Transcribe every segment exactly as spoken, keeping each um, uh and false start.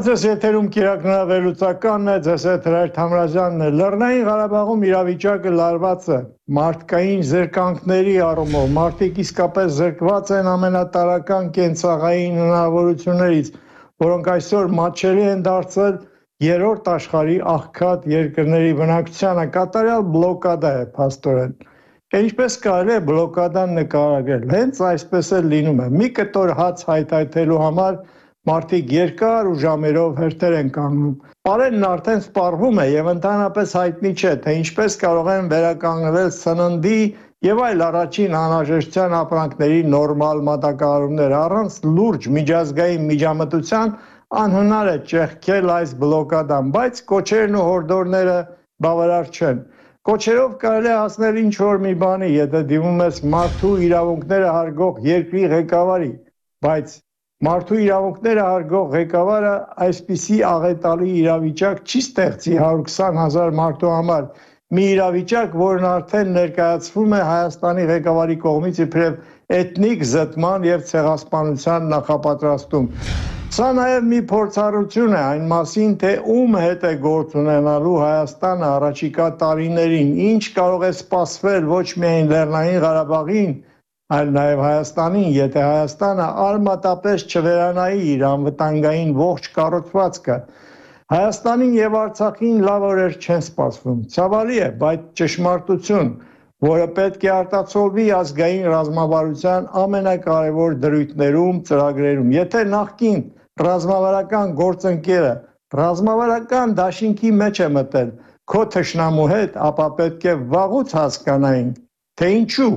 Բարև եթերում կիրակնավերլուծականն է, ձեզ հետ Հրայր Թամրազյանն է։ Լեռնային Ղարաբաղում իրավիճակը լարված է մարդկային զրկանքների առումով, մարդիկ իսկապես զրկված են ամենատարրական կենցաղային հնարավորություններից, որոնք այսօր մատչելի են դարձել երրորդ աշխարհի աղքատ երկրների բնակչությանը, կատարյալ բլոկադա է փաստորեն։ Ինչպես կարելի է բլոկադան նկարագրել, հենց այսպես էլ լինում է։ Մի կտոր հաց հայթայթելու համար մարդիկ երկար ու ժամերով հերթեր են կանգնում։ Պարենն արդեն սպառվում է եւ ընդհանրապես հայտնի չէ, թե ինչպես կարող են վերականգնվել սննդի եւ այլ առաջին անհրաժեշտության ապրանքների նորմալ մատակարարումներ։ Առանց լուրջ միջազգային միջամտության անհնար է ճեղքել այս բլոկադան, բայց կոչերն ու հորդորները բավարար չեն։ Կոչերով կարելի է հասնել ինչ-որ մի բանի, եթե դիմում ես մարդու իրավունքները հարգող երկրի ղեկավարի, բայց մարդու իրավունքները հարգող ղեկավարը այսպիսի աղետալի իրավիճակ չի ստեղծի հարյուր քսան հազար մարդու համար, մի իրավիճակ, որն արդեն ներկայացվում է Հայաստանի ղեկավարի կողմից իբրև էթնիկ զտման եւ ցեղասպանության նախապատրաստում։ Սա նաեւ մի փորձառություն է այն մասին, թե ում հետ է գործ ունենալու Հայաստանը առաջիկա տարիներին, ինչ կարող է սպասվել ոչ միայն Լեռնային Ղարաբաղին, այլ նաև Հայաստանին, եթե Հայաստանը արմատապես չվերանայի իր անվտանգային ողջ կառուցվածքը։ Հայաստանին եւ Արցախին լավ օրեր չեն սպասվում։ Ցավալի է, բայց ճշմարտություն, որը պետք է արտացոլվի ազգային ռազմավարության ամենակարևոր դրույթներում, ծրագրերում։ Եթե նախկին ռազմավարական գործընկերը ռազմավարական դաշինքի մեջ է մտել քո թշնամու հետ, ապա պետք է վաղուց հասկանային, թե ինչու։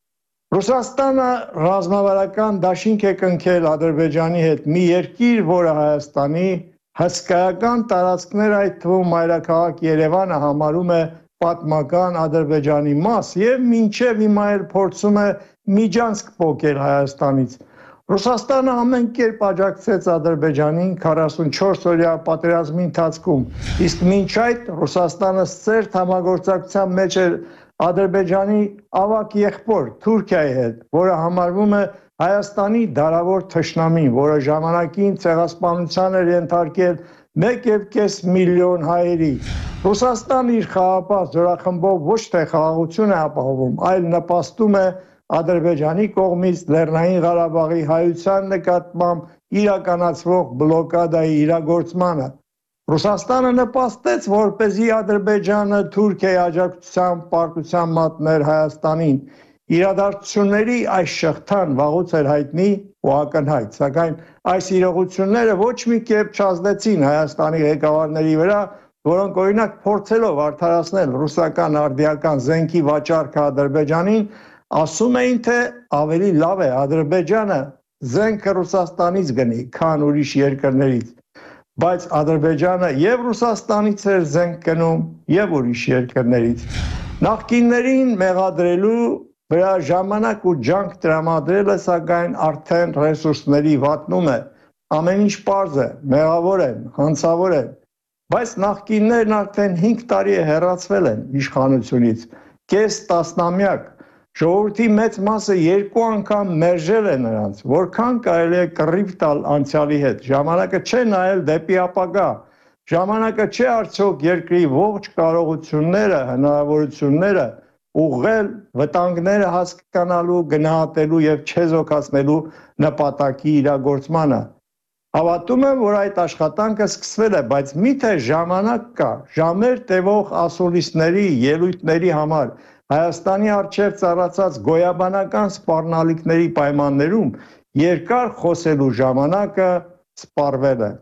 Ռուսաստանը ռազմավարական դաշինք է կնքել Ադրբեջանի հետ, մի երկիր, որը Հայաստանի հսկայական տարածքներ, այդ թվում մայրաքաղաք Երևանը համարում է պատմական Ադրբեջանի մաս եւ մինչեւ հիմա էլ փորձում է միջանցք պոկել Հայաստանից։ Ռուսաստանը ամեն կերպ աջակցեց Ադրբեջանին քառասունչորս օրյա պատերազմի ընթացքում, իսկ մինչ այդ Ռուսաստանը սերտ համագործակցության մեջ էր Ադրբեջանի ավագ եղբոր Թուրքիայի հետ, որը համարվում է Հայաստանի դարավոր թշնամին, որը ժամանակին ցեղասպանության էր ենթարկել մեկ եւ կես միլիոն հայերի։ Ռուսաստանը իր խաղաղապահ զորախմբով ոչ թե խաղաղություն է ապահովում, այլ նպաստում է Ադրբեջանի կողմից Լեռնային Ղարաբաղի հայության նկատմամբ իրականացվող բլոկադայի իրագործմանը։ Ռուսաստանը նպաստեց, որպեսզի Ադրբեջանը Թուրքիայի աջակցությամբ պարտության մատներ Հայաստանին։ Իրադարձությունների այս շղթան վաղուց էր հայտնի ու ակնհայտ, սակայն այս իրողությունները ոչ մի կերպ չազդեցին Հայաստանի ղեկավարների վրա, որոնք օրինակ փորձելով արդարացնել ռուսական արդիական զենքի վաճառքը Ադրբեջանին, ասում էին, թե ավելի լավ է Ադրբեջանը զենքը Ռուսաստանից գնի, քան ուրիշ երկրներից, բայց Ադրբեջանը եւ Ռուսաստանից էր զենք գնում եւ ուրիշ երկրներից։ Նախկիններին մեղադրելու վրա ժամանակ ու ջանք տրամադրելը սակայն արդեն ռեսուրսների վատնում է, ամեն ինչ պարզ է, մեղավոր են, հանցավոր են, բայց նախկիններն արդեն հինգ տարի է հեռացվել են իշխանությունից, կես տասնամյակ, ժողովրդի մեծ մասը երկու անգամ մերժել է նրանց, որքան կարելի է կռիվ տալ անցյալի հետ, ժամանակը չէ նայել դեպի ապագա, ժամանակը չէ արդյոք երկրի ողջ կարողությունները, հնարավորությունները ուղղել վտանգները հասկանալու, գնահատելու եւ չեզոքացնելու նպատակի իրագործմանը։ Հավատում եմ, որ այդ աշխատանքը սկսվել է, բայց միթե ժամանակ կա, ժամեր տևող ասուլիսների, ելույթների համար Հայաստանի առջև ծառացած գոյաբանական սպառնալիքների պայմաններում երկար խոսելու ժամանակը սպառվել է։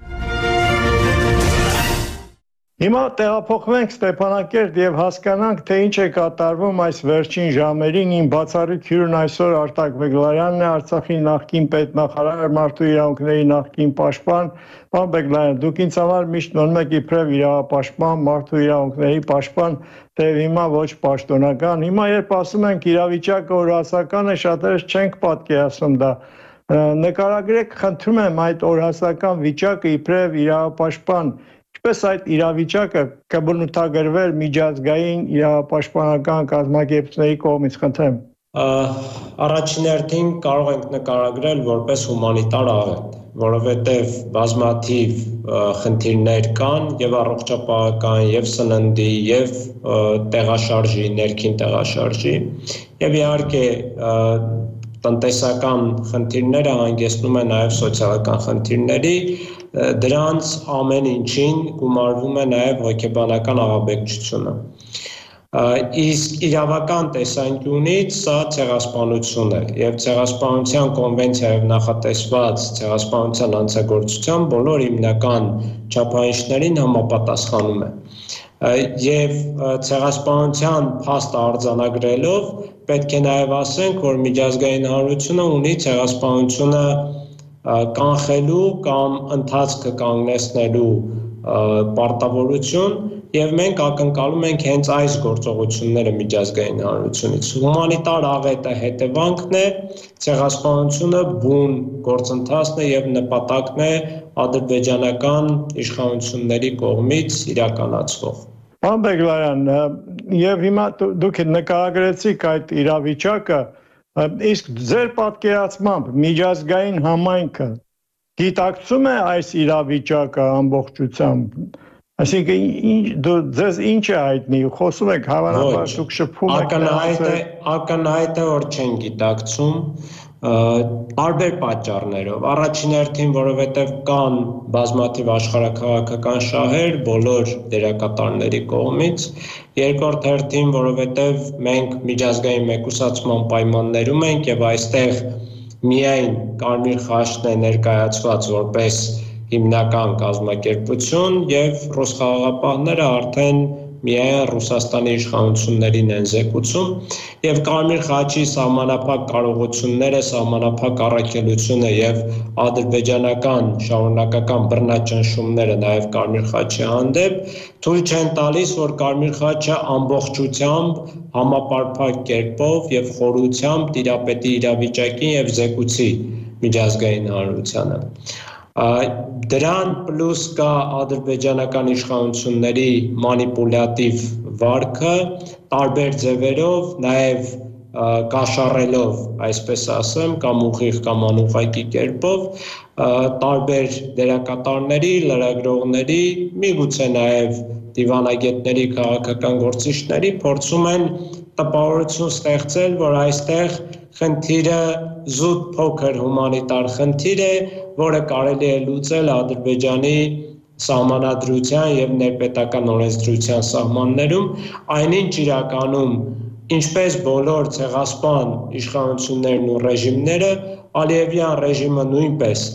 Հիմա տեղափոխվենք Ստեփանակերտ եւ հասկանանք, թե ինչ է կատարվում այս վերջին ժամերին։ Իմ բացառիկ հյուրն այսօր Արտակ Բեգլարյանն է, Արցախի նախկին պետնախարար, մարդու իրավունքների նախկին պաշտպան։ Պարոն Բեգլարյան, դուք ինձ համար միշտ մնում եք իբրև իրավապաշտպան, մարդու իրավունքների պաշտպան, թեև հիմա ոչ պաշտոնական։ Հիմա երբ ասում ենք իրավիճակը օրհասական է, շատերս չենք պատկերացնում դա։ Նկարագրեք, խնդրում եմ, այդ օրհասական վիճակը իբրև իրավապաշտպան, ինչպես այդ իրավիճակը կբնութագրվեր միջազգային իրավապաշտպանական կազմակերպությունների կողմից, խնդրեմ։ Առաջին հերթին կարող ենք նկարագրել որպես հումանիտար աղետ։ որովհետև բազմաթիվ խնդիրներ կան եւ առողջապահական, եւ սննդի, եւ տեղաշարժի, ներքին տեղաշարժի, եւ իհարկե տնտեսական խնդիրները հանգեցնում են նաեւ սոցիալական խնդիրների, դրանց ամեն ինչին գումարվում է նաեւ հոգեբանական աղաբեկչությունը։ Իսկ իրավական տեսանկյունից սա ցեղասպանություն է եւ ցեղասպանության կոնվենցիայով նախատեսված ցեղասպանության անձագործության բոլոր հիմնական չափանիշներին համապատասխանում է եւ ցեղասպանության փաստ արձանագրելով պետք է նաեւ ասենք, որ միջազգային հանրությունը ունի ցեղասպանությունը կանխելու կամ ընթացքը կանգնեցնելու պարտավորություն եւ մենք ակնկալում ենք հենց այս գործողությունները միջազգային հանրությունից։ Հումանիտար աղետը հետևանքն է, ցեղասպանությունը բուն գործընթացն է եւ նպատակն է ադրբեջանական իշխանությունների կողմից իրականացվող։ Պարոն Բեգլարյան, եւ հիմա դուք նկարագրեցիք այդ իրավիճակը, իսկ ձեր պատկերացմամբ միջազգային համայնքը գիտակցում է այս իրավիճակը ամբողջությամբ։ Այսինքն ձեզ ինչ է հայտնի, խոսում եք հավանաբար դուք շփվում եք ակնհայտ է, որ չեն գիտակցում տարբեր պատճառներով։ Առաջին հերթին, որովհետև կան բազմաթիվ աշխարհաքաղաքական շահեր բոլոր դերակատարների կողմից, երկրորդ հերթին, որովհետև մենք միջազգային մեկուսացման պայմաններում ենք եւ այստեղ միայն Կարմիր խաչն է ներկայացված որպես հիմնական կազմակերպություն եւ ռուս խաղաղապահները արդեն միայն Ռուսաստանի իշխանություններին են զեկուցում եւ Կարմիր խաչի սահմանափակ կարողությունները, սահմանափակ առաքելությունը եւ ադրբեջանական շարունակական բռնաճնշումները նաեւ Կարմիր խաչի հանդեպ թույլ չեն տալիս, որ Կարմիր խաչը ամբողջությամբ համապարփակ կերպով եւ խորությամբ տիրապետի իրավիճակին եւ զեկուցի միջազգային հանրությանը։ Դրան պլյուս կա ադրբեջանական իշխանությունների մանիպուլյատիվ վարքը տարբեր ձևերով, նաև կաշառելով, այսպես ասեմ, կամ ուղիղ կամ անուղղակի կերպով տարբեր դերակատարների, լրագրողների, միգուցե նաև դիվանագետների, քաղաքական գործիչների փորձում են տպավորություն ստեղծել, որ այստեղ խնդիրը զուտ փոքր հումանիտար խնդիր է, որը կարելի է լուծել Ադրբեջանի սահմանադրության եւ ներպետական օրենսդրության սահմաններում, այնինչ իրականում ինչպես բոլոր ցեղասպան իշխանություններն ու ռեժիմները, Ալիևյան ռեժիմը նույնպես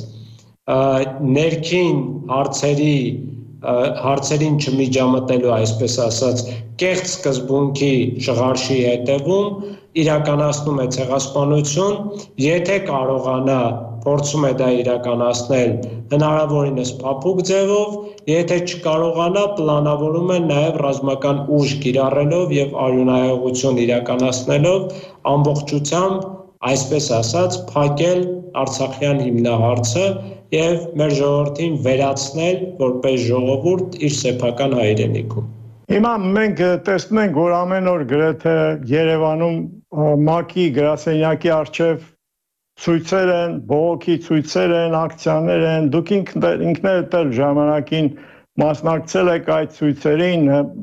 ներքին հարցերի հարցերին չմիջամտելու, այսպես ասած, կեղծ սկզբունքի շղարշի հետևում իրականացնում է ցեղասպանություն, եթե կարողանա փորձում է դա իրականացնել հնարավորինս փափուկ ձևով, եթե չկարողանա պլանավորում է նաև ռազմական ուժ կիրառելով եւ արյունահեղություն իրականացնելով ամբողջությամբ, այսպես ասած, փակել Արցախյան հիմնահարցը եւ մեր ժողովրդին վերացնել որպես ժողովուրդ իր սեփական հայրենիքում։ Հիմա մենք տեսնում ենք, որ ամեն օր գրեթե Երևանում ՄԱԿ-ի գրասենյակի առջև ցույցեր են, բողոքի ցույցեր են, ակցիաներ են, դուք ինքներդ էլ ժամանակին մասնակցել եք այդ ցույցերին,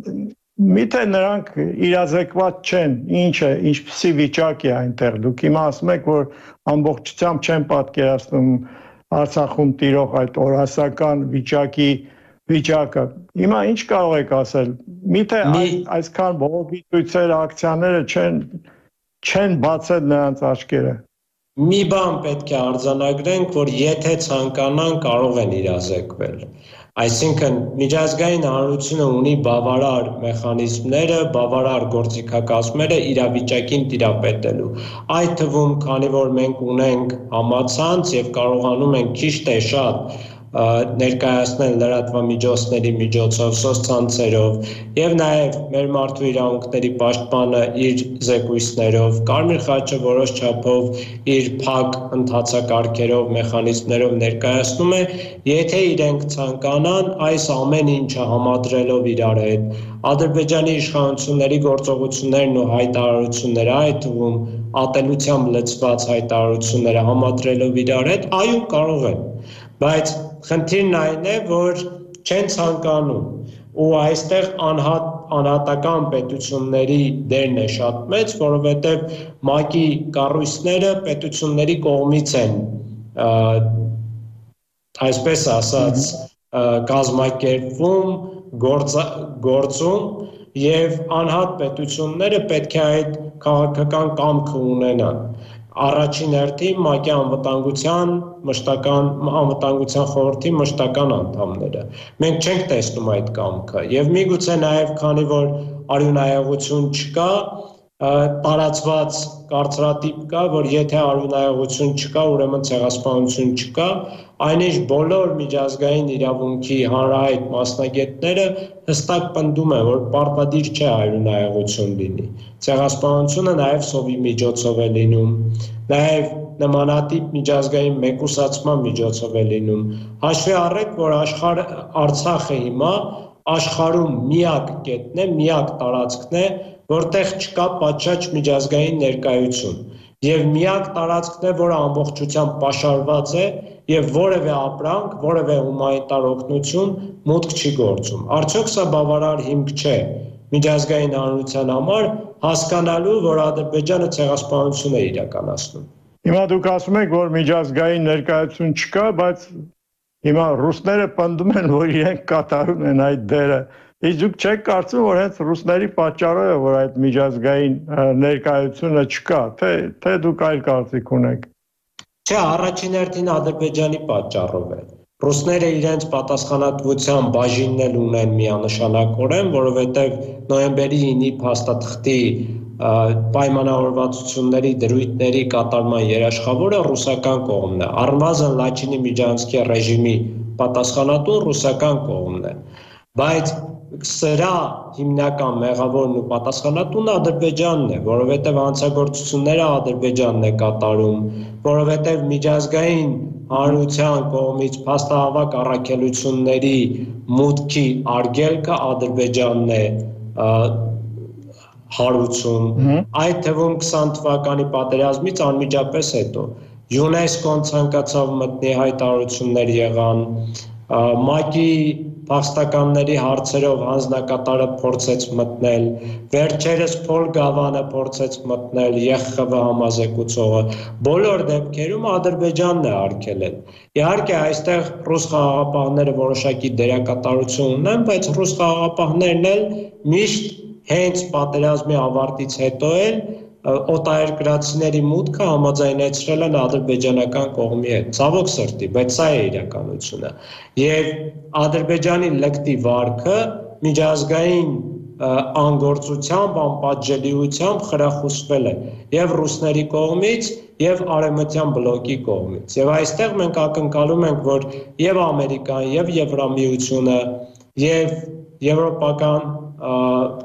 միթե նրանք իրազեկված չեն, ինչ է, ինչպիսի վիճակ է այնտեղ, դուք հիմա ասում եք, որ ամբողջությամբ չեն պատկերացնում Արցախում տիրող այդ օրասական վիճակի վիճակը։ Հիմա ինչ կարող եք ասել, միթե այսքան բողոքի ցույցեր, ակցիաները չեն չեն բացել նրանց աչքերը։ Մի բան պետք է արձանագրենք, որ եթե ցանկանան կարող են իրազեկվել։ Այսինքն միջազգային հանրությունը ունի բավարար մեխանիզմները, բավարար գործիքակազմերը իրավիճակին տիրապետելու։ Այդ թվում, քանի որ մենք ունենք համացանց եւ կարողանում ենք քիչ թե շատ ներկայացնել լրատվամիջոցների միջոցով, սոցցանցերով եւ նաեւ մեր մարդու իրավունքների պաշտպանը իր զեկույցներով, Կարմիր խաչը որոշ չափով իր փակ ընթացակարգերով, մեխանիզմներով ներկայացնում է, եթե իրենք ցանկանան այս ամեն ինչը համադրելով իրար հետ, Ադրբեջանի իշխանությունների գործողություններն ու հայտարարությունները, այդ թվում ատելությամբ լցված հայտարարությունները համադրելով իրար հետ, այո, կարող են։ Բայց խնդիրն այն է, որ չեն ցանկանում ու այստեղ անհատ անհատական պետությունների դերն է շատ մեծ, որովհետև ՄԱԿ-ի կառույցները պետությունների կողմից են այսպես ասած կազմակերպվում, գործում եւ անհատ պետությունները պետք է այդ քաղաքական կամքը ունենան։ Առաջին հերթին ՄԱԿ-ի անվտանգության մշտական անվտանգության խորհրդի մշտական անդամները։ Մենք չենք տեսնում այդ կամքը եւ միգուցե նաեւ քանի որ արյունահեղություն չկա, տարածված կարծրատիպ կա, որ եթե արյունահեղություն չկա, ուրեմն ցեղասպանություն չկա, այնինչ բոլոր միջազգային իրավունքի հանրահայտ մասնագետները հստակ պնդում են, որ պարտադիր չէ արյունահեղություն լինի։ Ցեղասպանությունը նաև սովի միջոցով է լինում, նաև նմանատիպ միջազգային մեկուսացման միջոցով է լինում։ Հաշվի առեք, որ աշխարհ Արցախը հիմա աշխարհում միակ կետն է, միակ տարածքն է, որտեղ չկա պատշաճ միջազգային ներկայություն, եւ միակ տարածքն է, որը ամբողջությամբ պաշարված է եւ որևէ ապրանք, որևէ հումանիտար օգնություն մուտք չի գործում։ Արդյոք սա բավարար հիմք չէ միջազգային հանրության համար հասկանալու, որ Ադրբեջանը ցեղասպանություն է իրականացնում։ Հիմա դուք ասում եք, որ միջազգային ներկայություն չկա, բայց հիմա ռուսները պնդում են, որ իրենք կատարում են այդ դերը։ Իսկ դուք չեք կարծում, որ հենց ռուսների պատճառով է, որ այդ միջազգային ներկայությունը չկա, թե թե դուք այլ կարծիք ունեք։ Չէ, առաջին հերթին Ադրբեջանի պատճառով է։ Ռուսները իրենց պատասխանատվության բաժինն էլ ունեն միանշանակորեն, որովհետև նոյեմբերի ինի փաստաթղթի պայմանավորվածությունների դրույթների կատարման երաշխավորը ռուսական կողմն է։ Առնվազն Լաչինի Միջանցքի ռեժիմի պատասխանատուն ռուսական կողմն է։ Բայց սրա հիմնական մեղավորն ու պատասխանատունը Ադրբեջանն է, որովհետև հանցագործությունները Ադրբեջանն է կատարում, որովհետև միջազգային հանրության կողմից փաստահավաք առաքելությունների մուտքի արգելքը Ադրբեջանն է հարուցում, այդ թվում քսան թվականի պատերազմից անմիջապես հետո ՅՈՒՆԵՍԿՕ-ն ցանկացավ մտնի, հայտարարություններ եղան, ՄԱԿ-ի փախստականների հարցերով հանձնակատարը փորձեց մտնել, վերջերս Փոլ Գավանը փորձեց մտնել, ԵԽԽՎ համազեկուցողը, բոլոր դեպքերում Ադրբեջանն է արգելել։ Իհարկե այստեղ ռուս խաղաղապահները որոշակի դերակատարություն ունեն, բայց ռուս խաղաղապահներն էլ միշտ հենց պատերազմի ավարտից հետո էլ օտարերկրացիների մուտքը համաձայնեցրել են ադրբեջանական կողմի հետ, ցավոք սրտի, բայց սա է իրականությունը։ Եվ Ադրբեջանի լկտի վարքը միջազգային անգործությամբ, անպատժելիությամբ խրախուսվել է եւ ռուսների կողմից, եւ արևմտյան բլոկի կողմից։ Եվ այստեղ մենք ակնկալում ենք, որ եւ Ամերիկան, եւ Եվրամիությունը, եւ եվրոպական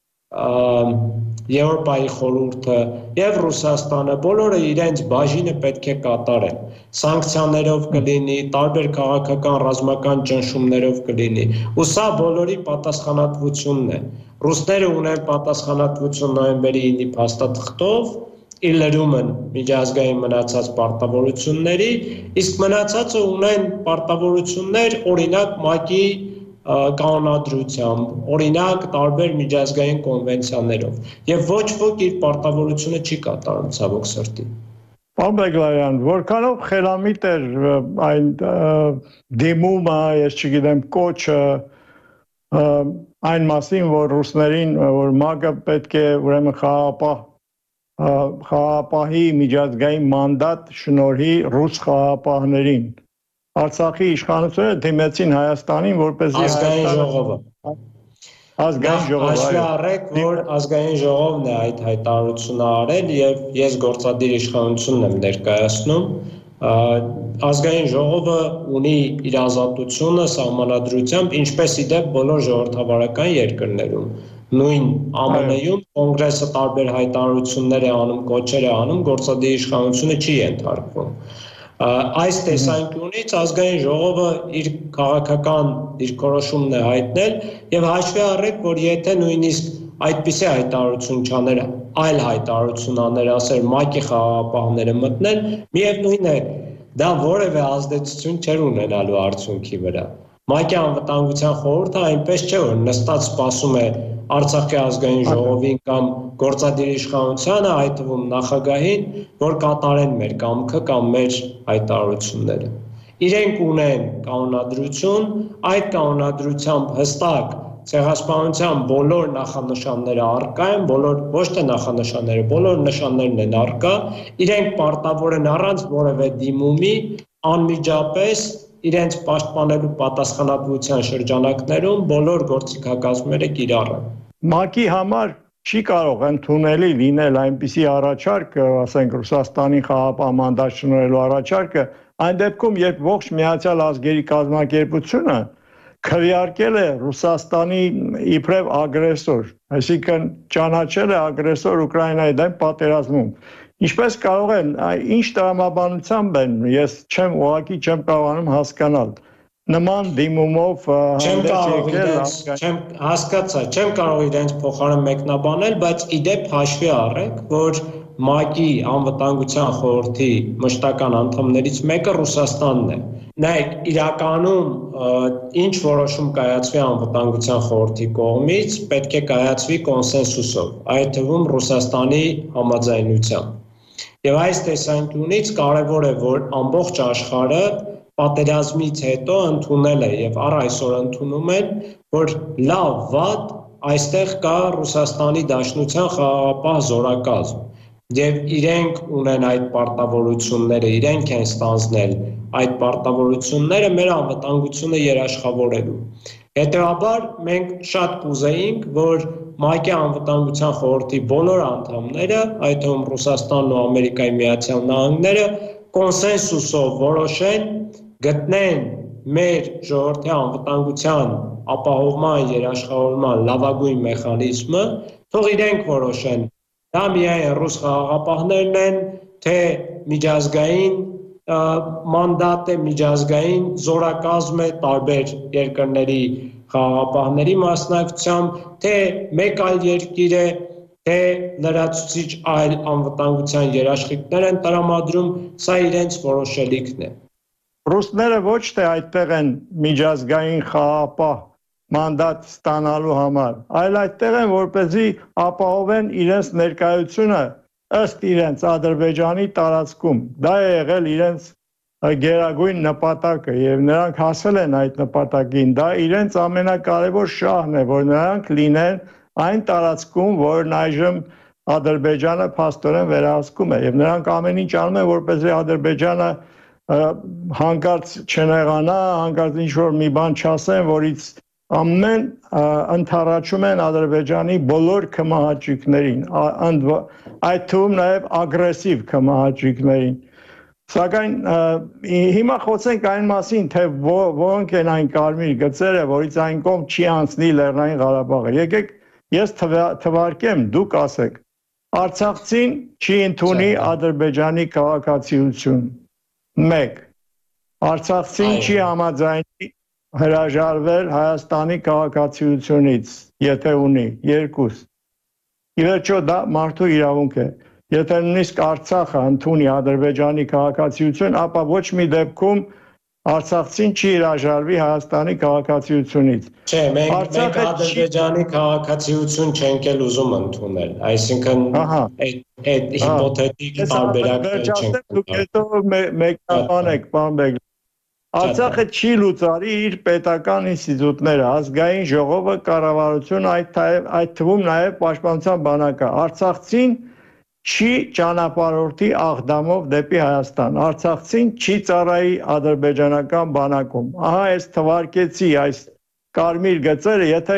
Եվրոպայի խորհուրդը եւ Ռուսաստանը բոլորը իրենց բաժինը պետք է կատարեն։ Սանկցիաներով կլինի, տարբեր քաղաքական ռազմական ճնշումներով կլինի։ Ու սա բոլորի պատասխանատվությունն է։ Ռուսները ունեն պատասխանատվություն նոյեմբերի ինի փաստաթղթով, իլրում են միջազգային մնացած պարտավորությունների, իսկ մնացածը ունեն պարտավորություններ օրինակ ՄԱԿ-ի կանոնադրությամբ, օրինակ տարբեր միջազգային կոնվենցիաներով, եւ ոչ ոք իր պարտավորությունը չի կատարում, ցավոք սրտի։ Պարոն Բեգլարյան, որքանով խելամիտ էր այն դիմումը, ես չգիտեմ, կոչը այն մասին, որ ռուսներին, որ ՄԱԿ-ը պետք է ուրեմն խաղաղապահ խաղաղապահի միջազգային մանդատ շնորհի ռուս խաղաղապահներին։ Արցախի իշխանությունը դիմեցին Հայաստանին, որպեսզի ազգային ժողովը ազգային ժողովը հաշվի առեք, որ ազգային ժողովն է այդ հայտարարությունը արել եւ ես գործադիր իշխանությունն եմ ներկայացնում, ազգային ժողովը ունի իր ազատությունը սահմանադրությամբ, ինչպես ի դեպ բոլոր ժողովրդավարական երկրներում, նույն ԱՄՆ -ում կոնգրեսը տարբեր հայտարարություններ է անում, կոչեր է անում, գործադիր իշխանությունը չի ենթարկվում։ Այս տեսանկյունից ազգային ժողովը իր քաղաքական դիրքորոշումն է հայտնել եւ հաշվի առեք, որ եթե նույնիսկ այդպիսի հայտարարություն չաներ, այլ հայտարարություն աներ, ասեր ՄԱԿ-ի խաղաղապահները մտնել, միևնույն է, դա որևէ ազդեցություն չէր ունենալու արդյունքի վրա։ ՄԱԿ-ի անվտանգության խորհուրդը այնպես չէ, որ նստած սպասում է Արցախի ազգային ժողովին կամ գործադիր իշխանությանը, այդ թվում նախագահին, որ կատարեն մեր կամքը կամ մեր հայտարարությունները։ Իրենք ունեն կանոնադրություն, այդ կանոնադրությամբ հստակ ցեղասպանության բոլոր նախանշանները առկա են, բոլոր ոչ թե նախանշանները, բոլոր նշաններն են առկա, իրենք պարտավոր են առանց որևէ դիմումի անմիջապես իրենց պաշտպանելու պատասխանատվության շրջանակներում բոլոր գործիքակազմերը կիրառեն։ ՄԱԿ-ի համար չի կարող ընդունելի լինել այնպիսի առաջարկը, ասենք Ռուսաստանի խաղաղապահ մանդատ շնորհելու առաջարկը, այն դեպքում, երբ ողջ Միացյալ Ազգերի կազմակերպությունը քվեարկել է Ռուսաստանի իբրև ագրեսոր, այսինքն ճանաչել է ագրեսոր Ուկրաինայի դեմ պատերազմում։ Ինչպես կարող են, ինչ տրամաբանությամբ են, ես չեմ ուղղակի չեմ կարողանում հասկանալ։ Նման դիմումով չեմ հասկացա, չեմ կարող իրենց փոխարեն մեկնաբանել, բայց իդեպ հաշվի առեք, որ ՄԱԿ-ի անվտանգության խորհրդի մշտական անդամներից մեկը Ռուսաստանն է։ Նայեք, իրականում ինչ որոշում կայացվի անվտանգության խորհրդի կողմից, պետք է կայացվի կոնսենսուսով, այդ թվում Ռուսաստանի համաձայնությամբ։ Եվ այս տեսանկյունից կարևոր է, որ ամբողջ աշխարհը պատերազմից հետո ընդունել է եւ առ այսօր ընդունում են, որ լավ վատ այստեղ կա Ռուսաստանի Դաշնության խաղաղապահ զորակազմ եւ իրենք ունեն այդ պարտավորությունները, իրենք են ստանձնել այդ պարտավորությունները մեր անվտանգությունը երաշխավորելու։ Հետևաբար մենք շատ կուզեինք, որ ՄԱԿ-ի անվտանգության խորհրդի բոլոր անդամները, այդ թվում Ռուսաստանն ու Ամերիկայի Միացյալ Նահանգները կոնսենսուսով որոշեն, գտնեն մեր ժողովրդի անվտանգության ապահովման երաշխավորման լավագույն մեխանիզմը, թող իրենք որոշեն, դա միայն ռուս խաղաղապահներն են, թե միջազգային մանդատ է, միջազգային զորակազմ է տարբեր երկրների խաղաղապահների մասնակցությամբ, թե մեկ այլ երկիր է, թե լրացուցիչ այլ անվտանգության երաշխիքներ են տրամադրում, սա իրենց որոշելիքն է։ Ռուսները ոչ թե այդտեղ են միջազգային խաղաղապահ մանդատ ստանալու համար, այլ այդտեղ են, որպեսզի ապահովեն իրենց ներկայությունը ըստ իրենց Ադրբեջանի տարածքում։ Դա է եղել իրենց գերագույն նպատակը եւ նրանք հասել են այդ նպատակին։ Դա իրենց ամենակարևոր շահն է, որ նրանք լինեն այն տարածքում, որն այժմ Ադրբեջանը փաստորեն վերահսկում է եւ նրանք ամեն ինչ անում են, որպեսզի Ադրբեջանը հանկարծ չնեղանա, հանկարծ ինչ-որ մի բան չասեն, որից ամեն ընդառաջում են Ադրբեջանի բոլոր կմահաճույքներին, այդ թվում նաև ագրեսիվ կմահաճույքներին։ Սակայն հիմա խոսենք այն մասին, թե որոնք են այն կարմիր գծերը, որից այն կողմ չի անցնի Լեռնային Ղարաբաղը։ Եկեք ես թվարկեմ, դուք ասեք, Արցախցին չի ընդունի Ադրբեջանի քաղաքացիություն։ Մեկ, Արցախցին չի համաձայնի հրաժարվել Հայաստանի քաղաքացիությունից, եթե ունի, երկուս։ Ի վերջո դա մարդու իրավունք է։ Եթե նույնիսկ Արցախը ընդունի Ադրբեջանի քաղաքացիություն, ապա ոչ մի դեպքում Արցախցին չի հրաժարվի Հայաստանի քաղաքացիությունից։ Չէ, մենք Ադրբեջանի քաղաքացիություն չենք էլ ուզում ընդունել, այսինքն այդ հիպոթետիկ տարբերակներ չենք ուզում։ Դուք հետո մեկնաբանեք, պարոն Բեգլան։ Արցախը չի լուծարի իր պետական ինստիտուտները, ազգային ժողովը, կառավարությունը, այդ թվում նաև պաշտպանության բանակը։ Արցախցին չի ճանապարհորդի աղդամով դեպի Հայաստան։ Արցախցին չի ծառայի ադրբեջանական բանակում։ Ահա ես թվարկեցի այս կարմիր գծերը, եթե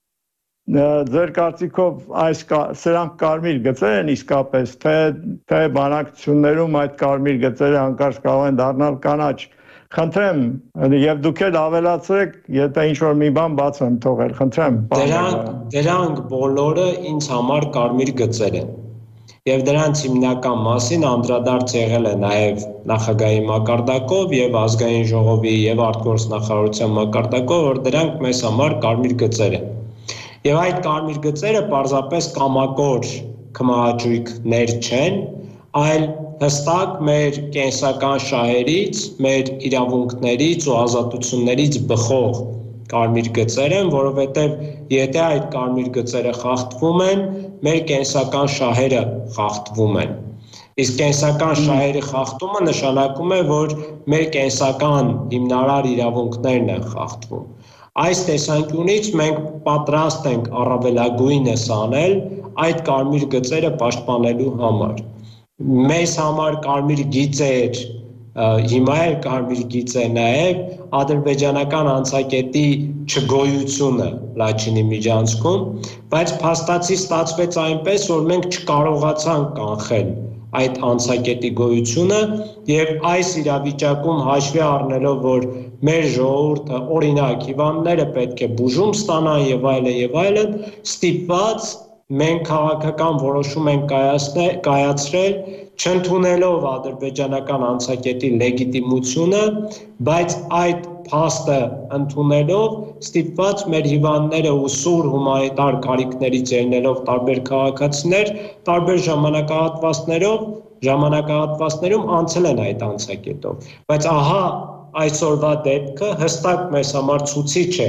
ձեր կարծիքով այս սրանք կարմիր գծեր են իսկապես, թե թե բանակցություններում այդ կարմիր գծերը հանկարծ կարող են դառնալ կանաչ։ Խնդրեմ, եւ դուք էլ ավելացրեք, եթե ինչ-որ մի բան բաց եմ թողել, խնդրեմ։ Դրանք դրանք բոլորը ինձ համար կարմիր գծեր են։ Եվ դրանց հիմնական մասին անդրադարձ եղել է նաև նախագահի մակարդակով եւ ազգային ժողովի եւ արտգործնախարարության մակարդակով, որ դրանք մեզ համար կարմիր գծեր են։ Եվ այդ կարմիր գծերը պարզապես կամակոր կմահաճույքներ չեն, այլ հստակ մեր կենսական շահերից, մեր իրավունքներից ու ազատություններից բխող կարմիր գծեր են, որովհետև եթե այդ կարմիր գծերը խախտվում են, մեր կենսական շահերը խախտվում են։ Իսկ կենսական շահերի խախտումը նշանակում է, որ մեր կենսական հիմնարար իրավունքներն են խախտվում։ Այս տեսանկյունից մենք պատրաստ ենք առավելագույնս անել այդ կարմիր գծերը պաշտպանելու համար։ Մեզ համար կարմիր գիծեր, հիմա էլ կարմիր գիծ է նաև ադրբեջանական անցակետի չգոյությունը Լաչինի միջանցքում, բայց փաստացի ստացվեց այնպես, որ մենք չկարողացանք կանխել այդ անցակետի գոյությունը եւ այս իրավիճակում հաշվի առնելով, որ մեր ժողովուրդը օրինակ հիվանդները պետք է բուժում ստանան եւ այլն եւ այլն, ստիպված մենք քաղաքական որոշում ենք կայացրել, չընդունելով ադրբեջանական անցակետի լեգիտիմությունը, բայց այդ փաստը ընդունելով ստիպված մեր հիվանդները ու սուր հումանիտար կարիքներից ելնելով տարբեր քաղաքացիներ, տարբեր ժամանակահատվածներով, ժամանակահատվածներում անցել են այդ անցակետով։ Բայց ահա այսօրվա դեպքը հստակ մեզ համար ցուցիչ է,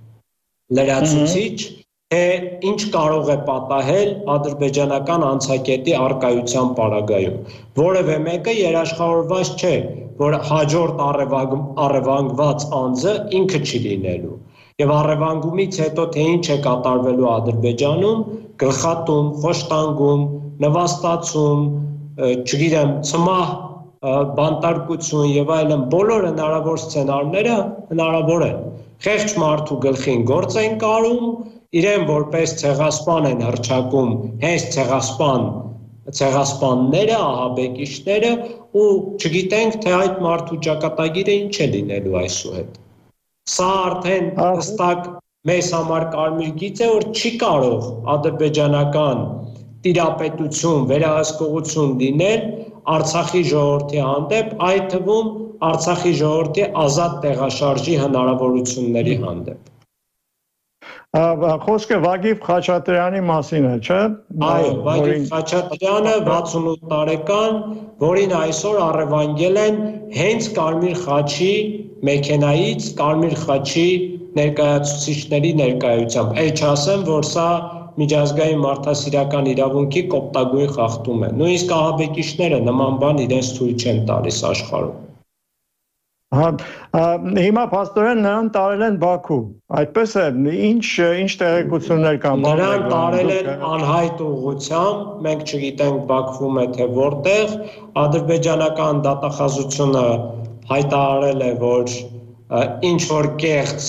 լրացուցիչ, թե ինչ կարող է պատահել ադրբեջանական անցակետի առկայության պարագայում։ Որևէ մեկը երաշխավորված չէ, որ հաջորդ առևանգված անձը ինքը չի լինելու։ Եվ առևանգումից հետո թե ինչ է կատարվելու Ադրբեջանում, գլխատում, խոշտանգում, նվաստացում, չգիտեմ, ցմահ բանտարկություն եւ այլն բոլոր հնարավոր սցենարները հնարավոր են։ Խեղճ մարդու գլխին գործ են կարում, իրեն որպես ցեղասպան են հռչակում հենց ցեղասպան ցեղասպանները, ահաբեկիչները ու չգիտենք թե այդ մարդու ճակատագիրը ինչ է լինելու այսուհետ։ Սա արդեն հստակ մեզ համար կարմիր գիծ է, որ չի կարող ադրբեջանական տիրապետություն, վերահսկողություն լինել Արցախի ժողովրդի հանդեպ, այդ թվում Արցախի ժողովրդի ազատ տեղաշարժի հնարավորությունների հանդեպ։ Խոսքը Վագիվ Խաչատրյանի մասին է, չէ՞։ Այո, Վագիվ Խաչատրյանը վաթսունութ տարեկան, որին այսօր առևանգել են հենց Կարմիր խաչի մեքենայից, Կարմիր խաչի ներկայացուցիչների ներկայությամբ։ Էլ չասեմ, որ սա միջազգային մարդասիրական իրավունքի կոպտագույն խախտում է։ Նույնիսկ ահաբեկիչները նման բան իրենց թույլ չեն տալիս աշխարհում։ Հա, հիմա փաստորեն նրան տարել են Բաքու։ Այդպես է, ինչ ինչ տեղեկություններ կան։ Նրան տարել են անհայտ ուղղությամբ, մենք չգիտենք Բաքվում է թե որտեղ, ադրբեջանական դատախազությունը հայտարարել է, որ ինչ որ կեղծ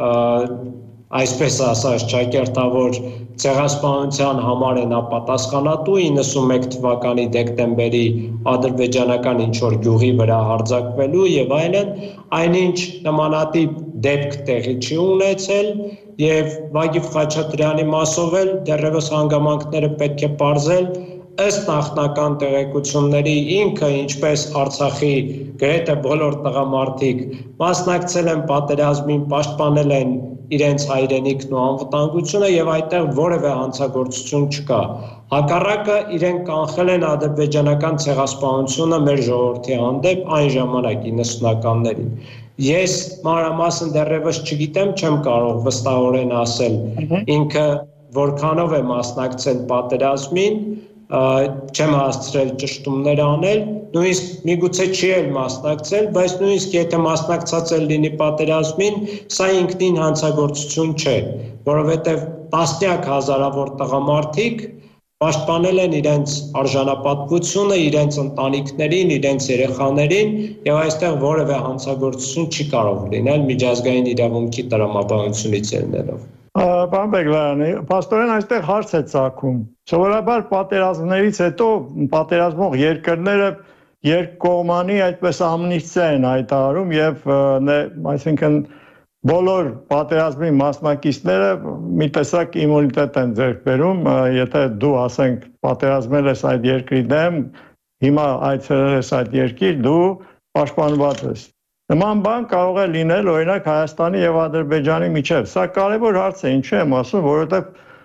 այսպես ասած ճակերտավոր ցեղասպանության համար է նա պատասխանատու իննսունմեկ թվականի դեկտեմբերի ադրբեջանական ինչ-որ գյուղի վրա հարձակվելու եւ այլն, այնինչ նմանատիպ դեպք տեղի չի ունեցել եւ Վագիվ Խաչատրյանի մասով էլ դեռևս հանգամանքները պետք է պարզել ըստ նախնական տեղեկությունների ինքը ինչպես Արցախի գրեթե բոլոր տղամարդիկ մասնակցել են պատերազմին, պաշտպանել են իրենց հայրենիքն ու անվտանգությունը եւ այդտեղ որևէ հանցագործություն չկա։ Հակառակը իրենք կանխել են ադրբեջանական ցեղասպանությունը մեր ժողովրդի հանդեպ այն ժամանակ իննսունականներին։ Ես մանրամասն դեռևս չգիտեմ, չեմ կարող վստահորեն ասել ինքը որքանով է մասնակցել պատերազմին, չեմ հասցրել ճշտումներ անել, նույնիսկ միգուցե չի էլ մասնակցել, բայց նույնիսկ եթե մասնակցած էլ լինի պատերազմին, սա ինքնին հանցագործություն չէ, որովհետև տասնյակ հազարավոր տղամարդիկ պաշտպանել են իրենց արժանապատվությունը, իրենց ընտանիքներին, իրենց երեխաներին եւ այստեղ որևէ հանցագործություն չի կարող լինել միջազգային իրավունքի տրամաբանությունից ելնելով։ Պարոն Բեգլարյանի, փաստորեն այստեղ հարց է ծագում։ Սովորաբար պատերազմներից հետո պատերազմող երկրները երկկողմանի այդպես ամնիստիա են հայտարարում եւ այսինքն բոլոր պատերազմի մասնակիցները մի տեսակ իմունիտետ են ձեռք բերում, եթե դու ասենք պատերազմել ես այդ երկրի դեմ, հիմա այցելել ես այդ երկիր, դու պաշտպանված ես։ Նման բան կարող է լինել օրինակ Հայաստանի եւ Ադրբեջանի միջեւ։ Սա կարևոր հարց է, ինչու եմ ասում, որովհետեւ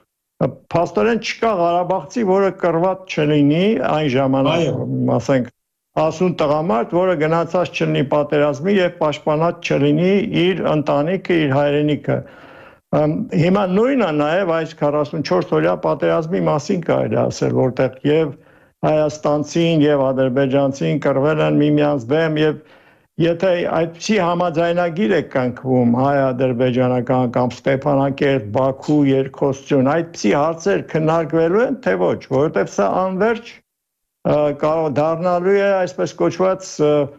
Փաստորեն չկա Ղարաբաղցի, որը կռված չլինի այն ժամանակ, ասենք, ասուն տղամարդ, որը գնացած չլինի պատերազմի եւ պաշտպանած չլինի իր ընտանիքը, իր հայրենիքը։ Հիմա նույնը նաեւ այս քառասունչորս օրյա պատերազմի մասին կարելի ասել, որտեղ եւ հայաստանցին եւ ադրբեջանցին կռվել են միմյանց դեմ եւ եթե այդպիսի համաձայնագիր է կնքվում հայ-ադրբեջանական կամ Ստեփանակերտ, Բաքու երկխոսություն, այդպիսի հարցեր քննարկվելու են, թե ոչ, որովհետև սա անverջ կարող դառնալու է այսպես կոչված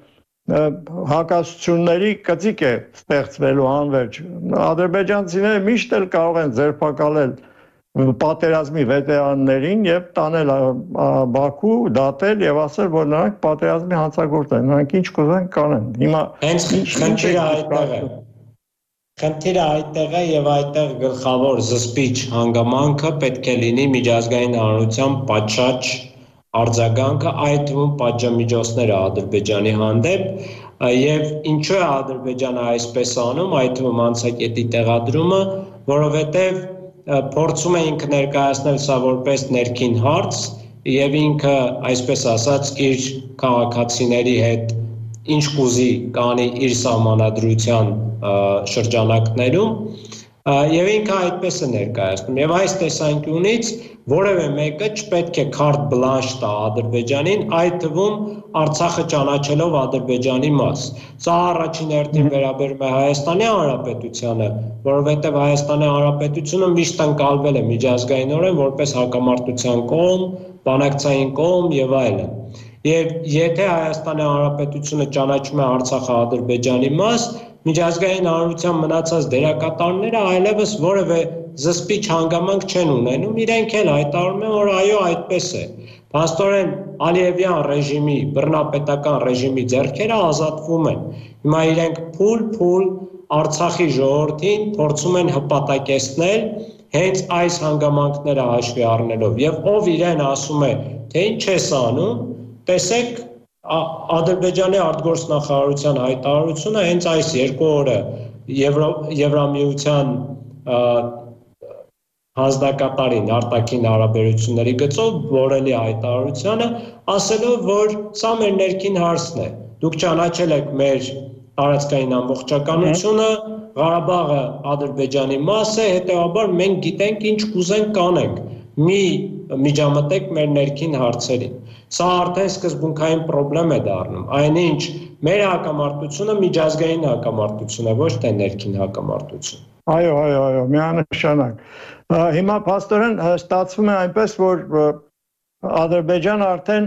հակասությունների կծիկ է ստեղծվելու անverջ։ Ադրբեջանցիները միշտ էլ կարող են ձերբակալել պատերազմի վետերաններին եւ տանել Բաքու, դատել եւ ասել, որ նրանք պատերազմի հանցագործ են, նրանք ինչ կուզեն կանեն։ Հիմա հենց խնդիրը այդտեղ է։ Խնդիրը այդտեղ է եւ այդտեղ գլխավոր զսպիչ հանգամանքը պետք է լինի միջազգային հանրության պատշաճ արձագանքը, այդ թվում պատժամիջոցները Ադրբեջանի հանդեպ եւ ինչու է Ադրբեջանը այսպես անում, այդ թվում անցակետի տեղադրումը, որովհետեւ փորձում է ինքը ներկայացնել սա որպես ներքին հարց եւ ինքը, այսպես ասած, իր քաղաքացիների հետ ինչ կուզի կանի իր սահմանադրության շրջանակներում եւ ինքը այդպես է ներկայացնում եւ այս տեսանկյունից որևէ մեկը չպետք է քարտ բլանշ տա Ադրբեջանին, այդ թվում Արցախը ճանաչելով Ադրբեջանի մաս։ Սա առաջին հերթին վերաբերում է Հայաստանի Հանրապետությանը, որովհետև Հայաստանի Հանրապետությունը միշտ ընկալվել է միջազգայինորեն որպես հակամարտության կողմ, բանակցային կողմ եւ այլն։ Եվ եթե Հայաստանի Հանրապետությունը ճանաչում է Արցախը Ադրբեջանի մաս, միջազգային հանրության մնացած դերակատարները այլևս որևէ զսպիչ հանգամանք չեն ունենում, իրենք էլ հայտարարում են, որ այո, այդպես է։ Փաստորեն Ալիևյան ռեժիմի, բռնապետական ռեժիմի ձեռքերը ազատվում են։ Հիմա իրենք փուլ-փուլ Արցախի ժողովրդին փորձում են հպատակեցնել հենց այս հանգամանքները հաշվի առնելով։ Եվ ով իրեն ասում է, թե ինչ ես անում, տեսեք Ադրբեջանի արտգործնախարարության հայտարարությունը հենց այս երկու օրը Եվրամիության հանձնակատարին արտաքին հարաբերությունների գծով Բորելի հայտարարությանը ասելով, որ սա մեր ներքին հարցն է։ Դուք ճանաչել եք մեր տարածքային ամբողջականությունը, Ղարաբաղը Ադրբեջանի մաս է, հետեւաբար մենք գիտենք ինչ կուզենք կանենք։ Մի միջամտեք մեր ներքին հարցերին։ Սա արդեն սկզբունքային խնդրեմ է դառնում, այնինչ մեր հակամարտությունը միջազգային հակամարտություն է, ոչ թե ներքին հակամարտություն։ Այո, այո, այո, միանշանակ։ Հիմա փաստորեն ստացվում է այնպես, որ Ադրբեջանը արդեն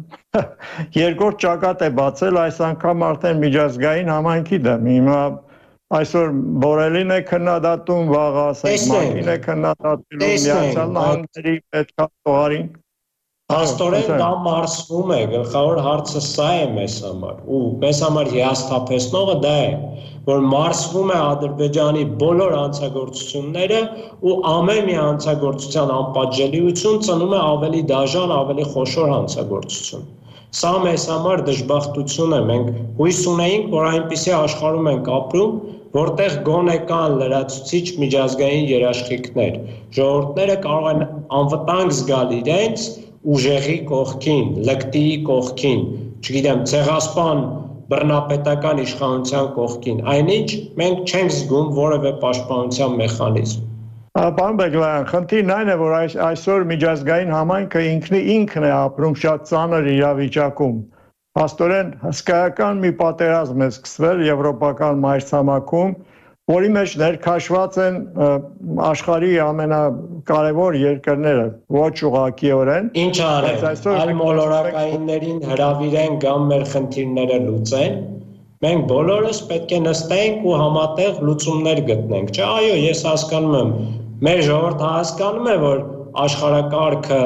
երկրորդ ճակատ է բացել, այս անգամ արդեն միջազգային համայնքի դեմ։ Հիմա այսօր Բորելին է քննադատում, վաղը ասենք Մակին է քննադատում, Միացյալ Նահանգների պետքարտուղարին։ Փաստորեն դա մարսվում է, գլխավոր հարցը սա է մեզ համար, ու մեզ համար հիասթափեցնողը դա է, որ մարսվում է Ադրբեջանի բոլոր հանցագործությունները ու ամեն մի հանցագործության անպատժելիություն ծնում է ավելի դաժան, ավելի խոշոր հանցագործություն։ Սա մեզ համար դժբախտություն է, մենք հույս ունեինք, որ այնպիսի աշխարհում ենք ապրում, որտեղ գոնե կան լրացուցիչ միջազգային երաշխիքներ, ժողովուրդները կարող են անվտանգ զգալ իրենց ուժեղի կողքին, լկտիի կողքին, չգիտեմ, ցեղասպան բռնապետական իշխանության կողքին, այնինչ մենք չենք զգում որևէ պաշտպանության մեխանիզմ։ Պարոն Բեգլայան, խնդիրն այն է, որ այս, այսօր միջազգային համայնքը ինքնի ինքն է ապրում շատ ծանր իրավիճակում։ Փաստորեն հսկայական մի պատերազմ է սկսվել եվրոպական մայրցամաքում, որի մեջ ներքաշված են աշխարհի ամենակարևոր երկրները, ոչ ուղղակիորեն։ Ինչ արել, այլ մոլորակայիններին հրավիրեն կամ մեր խնդիրները լուծեն։ Մենք բոլորս պետք է նստենք ու համատեղ լուծումներ գտնենք։ Չէ, այո, ես հասկանում եմ, մեր ժողովուրդը հասկանում է, որ աշխարհակարգը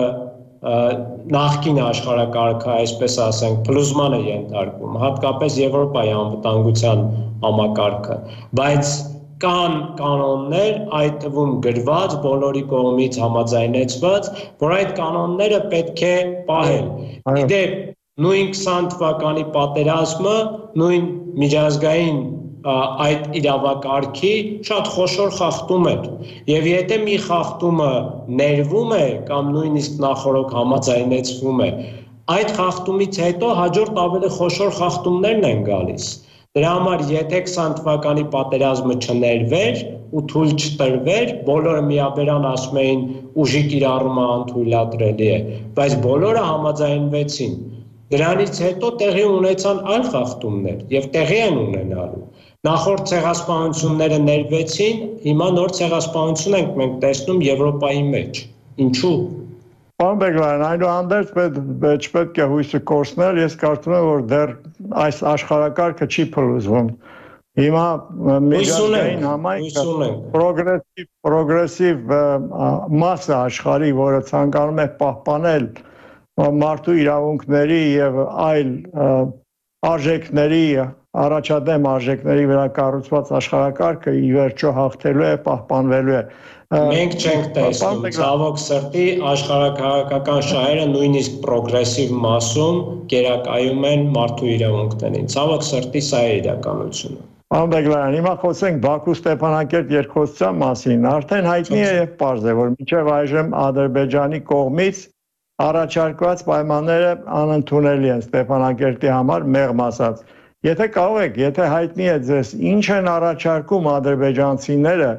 նախկին աշխարհակարգը, այսպես ասենք, փլուզման է ենթարկվում, հատկապես Եվրոպայի անվտանգության համակարգը, բայց կան կանոններ, այդ թվում գրված, բոլորի կողմից համաձայնեցված, որ այդ կանոնները պետք է պահել։ Իդեպ նույն քսան թվականի պատերազմը, նույն միջազգային այդ իրավակարգի շատ խոշոր խախտում էր եւ եթե մի խախտումը ներվում է կամ նույնիսկ նախորդ համաձայնեցվում է այդ խախտումից հետո հաջորդ ավելի խոշոր խախտումներն են գալիս դրա համար եթե քսան թվականի պատերազմը չներվեր ու թույլ չտրվեր բոլորը միաբերան ասում էին ուժի կիրառումը անթույլատրելի է բայց բոլորը համաձայնվեցին Դրանից հետո տեղի ունեցան այլ խախտումներ եւ տեղի են ունենալու Նախորդ ցեղասպանությունները ներվեցին, հիմա նոր ցեղասպանություն ենք մենք տեսնում Եվրոպայի մեջ։ Ինչու՞։ Պարոն Բեգլարյան, այնուհանդերձ չպետք է հույսը կորցնել, ես կարծում եմ, որ դեռ այս աշխարհակարգը չի փլուզվում։ Հիմա միջազգային համայնքը պրոգրեսիվ պրոգրեսիվ մասը աշխարհի, որը ցանկանում է պահպանել մարդու իրավունքների եւ այլ արժեքների առաջադեմ արժեքների վրա կառուցված աշխարհակարգը ի վերջո հաղթելու է, պահպանվելու է։ Մենք չենք տեսնում, ցավոք սրտի աշխարհակարգական շահերը նույնիսկ պրոգրեսիվ մասում կերակայում են մարդու իրավունքներին։ Ցավոք սրտի սա է իրականությունը։ Պարոն Բեգլարյան, հիմա խոսենք Բաքու Ստեփանակերտ երկխոսության մասին։ Արդեն հայտնի է եւ պարզ է, որ մինչեւ այժմ Ադրբեջանի կողմից առաջարկված պայմանները անընդունելի են Ստեփանակերտի համար մեղմ ասած։ Եթե կարող եք, եթե հայտնի է ձեզ, ինչ են առաջարկում ադրբեջանցիները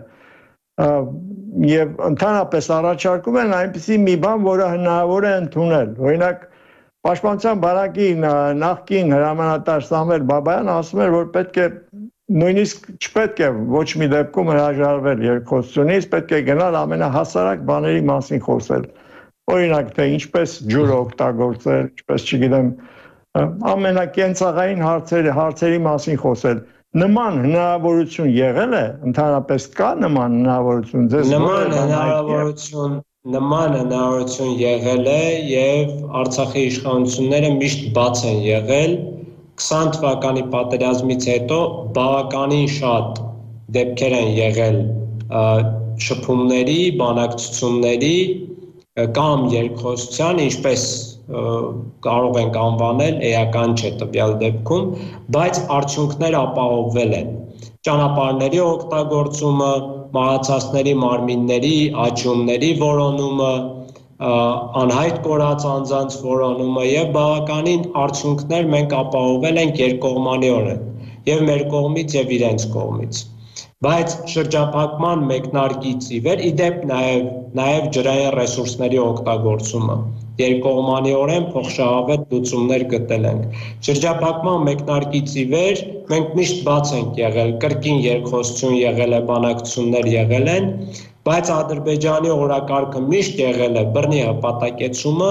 եւ ընդհանրապես առաջարկում են այնպիսի մի բան, որը հնարավոր է ընդունել։ Օրինակ, Պաշտպանության բանակի նախկին հրամանատար Սամվել Բաբայան ասում էր, որ պետք է նույնիսկ չպետք է ոչ մի դեպքում հրաժարվել երկխոսությունից, պետք է գնալ ամենահասարակ բաների մասին խոսել։ Օրինակ, թե ինչպես ջուրը օգտագործել, ինչպես չգիտեմ, ամենակենցաղային հարցերի, հարցերի մասին խոսել։ Նման հնարավորություն եղել է, ընդհանրապես կա նման հնարավորություն, ձեզ նման հնարավորություն, նման հնարավորություն եղել է եւ Արցախի իշխանությունները միշտ բաց են եղել քսան թվականի պատերազմից հետո բավականին շատ դեպքեր են եղել շփումների, բանակցությունների կամ երկխոսության, ինչպես կարող ենք անվանել, էական չէ տվյալ դեպքում, բայց արդյունքները ապահովվել են։ Ճանապարհների օգտագործումը, մահացածների մարմինների, աճյունների որոնումը, անհայտ կորած անձանց որոնումը եւ բավականին արդյունքներ մենք ապահովել ենք երկկողմանիորեն եւ մեր կողմից եւ իրենց կողմից բայց շրջափակման մեկնարկից ի վեր իդեպ նաեւ նաեւ ջրային ռեսուրսների օգտագործումը երկկողմանիորեն փոխշահավետ լուծումներ գտել ենք շրջափակման մեկնարկից ի վեր մենք միշտ բաց ենք եղել կրկին երկխոսություն եղել է բանակցություններ եղել են բայց Ադրբեջանի օրակարգը միշտ եղել է բռնի հպատակեցումը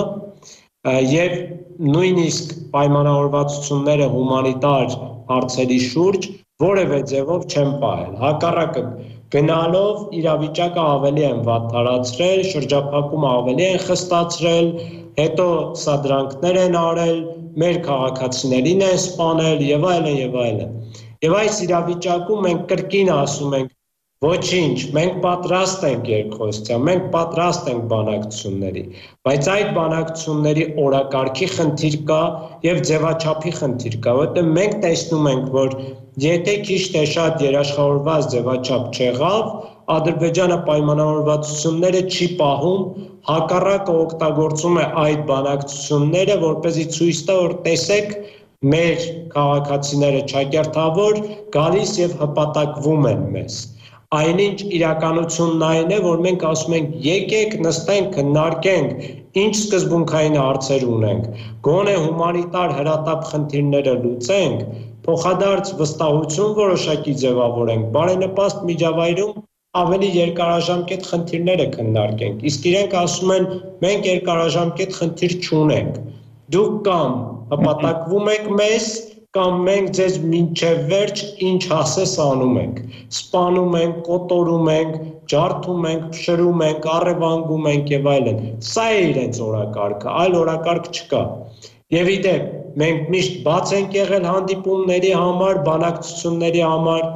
եւ նույնիսկ պայմանավորվածությունները հումանիտար հարցերի շուրջ որևէ ձևով չեն պահել։ Հակառակը գնալով իրավիճակը ավելի են վատթարացրել, շրջափակումը ավելի են խստացրել, հետո սադրանքներ են արել, մեր քաղաքացիներին են սպանել եւ այլն եւ այլն։ Եվ այս իրավիճակում մենք կրկին ասում ենք Ոչինչ, մենք պատրաստ ենք երկխոսության, մենք պատրաստ ենք բանակցությունների, բայց այդ բանակցությունների օրակարգի խնդիր կա եւ ձևաչափի խնդիր կա, որտեղ մենք տեսնում ենք, որ եթե քիչ թե շատ երաշխավորված ձևաչափ չեղավ, Ադրբեջանը պայմանավորվածությունները չի պահում, հակառակը օգտագործում է այդ բանակցությունները, որպեսզի ցույց տա, որ տեսեք, մեր քաղաքացիները ճակերտավոր գալիս եւ հպատակվում են մեզ։ Այնինչ իրականությունն այն է, որ մենք ասում ենք եկեք նստենք, քննարկենք, ինչ սկզբունքային հարցեր ունենք, գոնե հումանիտար հրատապ խնդիրները լուծենք, փոխադարձ վստահություն որոշակի ձևավորենք, բարենպաստ միջավայրում ավելի երկարաժամկետ խնդիրները քննարկենք։ Իսկ իրենք ասում են մենք երկարաժամկետ խնդիր չունենք։ Դուք կամ հպատակվում եք մեզ կամ մենք ձեզ մինչև վերջ ինչ ասես անում ենք, սպանում ենք, կոտորում ենք, ջարդում ենք, փշրում ենք, առևանգում ենք եւ այլն։ Սա է իրենց օրակարգը, այլ օրակարգ չկա։ Եվ իդեպ մենք միշտ բաց ենք եղել հանդիպումների համար, բանակցությունների համար,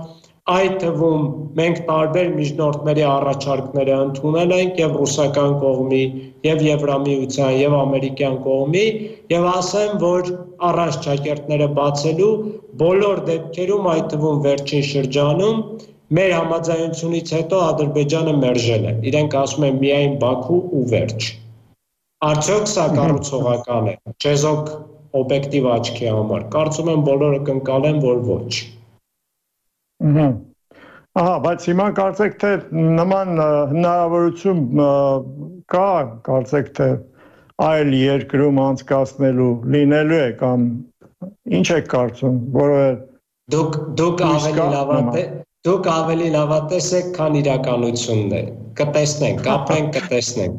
Այդ թվում մենք տարբեր միջնորդների առաջարկները ընդունել ենք եւ ռուսական կողմի, եւ Եվրամիության, եւ ամերիկյան կողմի, եւ ասեմ, որ առաջ ճակերտները բացելու բոլոր դեպքերում, այդ թվում վերջին շրջանում, մեր համաձայնությունից հետո Ադրբեջանը մերժել է։ Իրենք ասում են միայն Բաքու ու վերջ։ Արդյոք սա կառուցողական է, չեզոք օբյեկտիվ աչքի համար։ Կարծում եմ բոլորը կընկալեն, որ ոչ։ Ահա, բայց հիմա կարծեք թե նման հնարավորություն կա, կարծեք թե այլ երկրում անցկացնելու լինելու է կամ ինչ եք կարծում, որովհետև դուք դուք ավելի լավատե դուք ավելի լավատես եք, քան իրականությունն է։ Կտեսնենք, կապենք, կտեսնենք։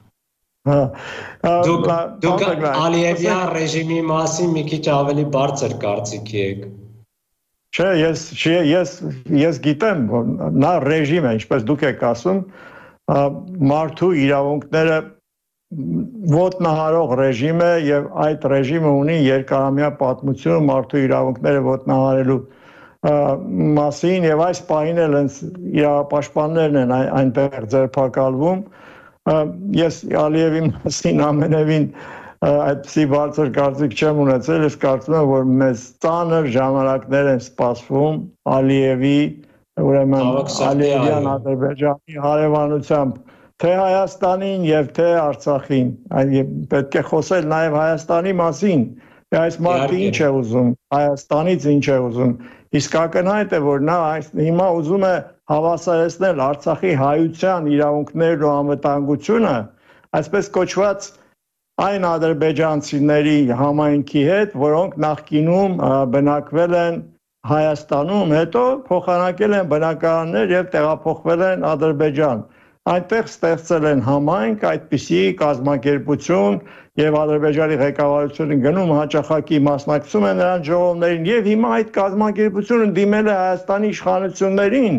Դուք դուք Ալիևյան ռեժիմի մասին մի քիչ ավելի բարձր կարծիքի եք։ Չէ, ես ես ես գիտեմ, որ նա ռեժիմ է, ինչպես դուք եք ասում, մարդու իրավունքները ոտնահարող ռեժիմ է եւ այդ ռեժիմը ունի երկարամյա պատմություն մարդու իրավունքները ոտնահարելու մասին եւ այս պահին էլ հենց իրավապաշտպաններն են այնտեղ ձերբակալվում։ Ես Ալիևի մասին ամենևին այդպիսի բարձր կարծիք չեմ ունեցել, ես կարծում եմ, որ մեզ ծանր ժամանակներ են սպասվում Ալիևի, ուրեմն Ալիևյան Ադրբեջանի հարևանությամբ թե Հայաստանին եւ թե Արցախին, պետք է խոսել նաեւ Հայաստանի մասին, այս մարդը ինչ է ուզում, Հայաստանից ինչ է ուզում, իսկ ակնհայտ է, որ նա հիմա ուզում է հավասարեցնել Արցախի հայության իրավունքներն ու անվտանգությունը, այսպես կոչված այն ադրբեջանցիների համայնքի հետ, որոնք նախկինում բնակվել են Հայաստանում, հետո փոխանակել են բնակարաններ եւ տեղափոխվել են Ադրբեջան։ Այնտեղ ստեղծել են համայնք, այդպիսի կազմակերպություն եւ Ադրբեջանի ղեկավարությունը գնում հաճախակի մասնակցում է նրանց ժողովներին եւ հիմա այդ կազմակերպությունը դիմել է Հայաստանի իշխանություններին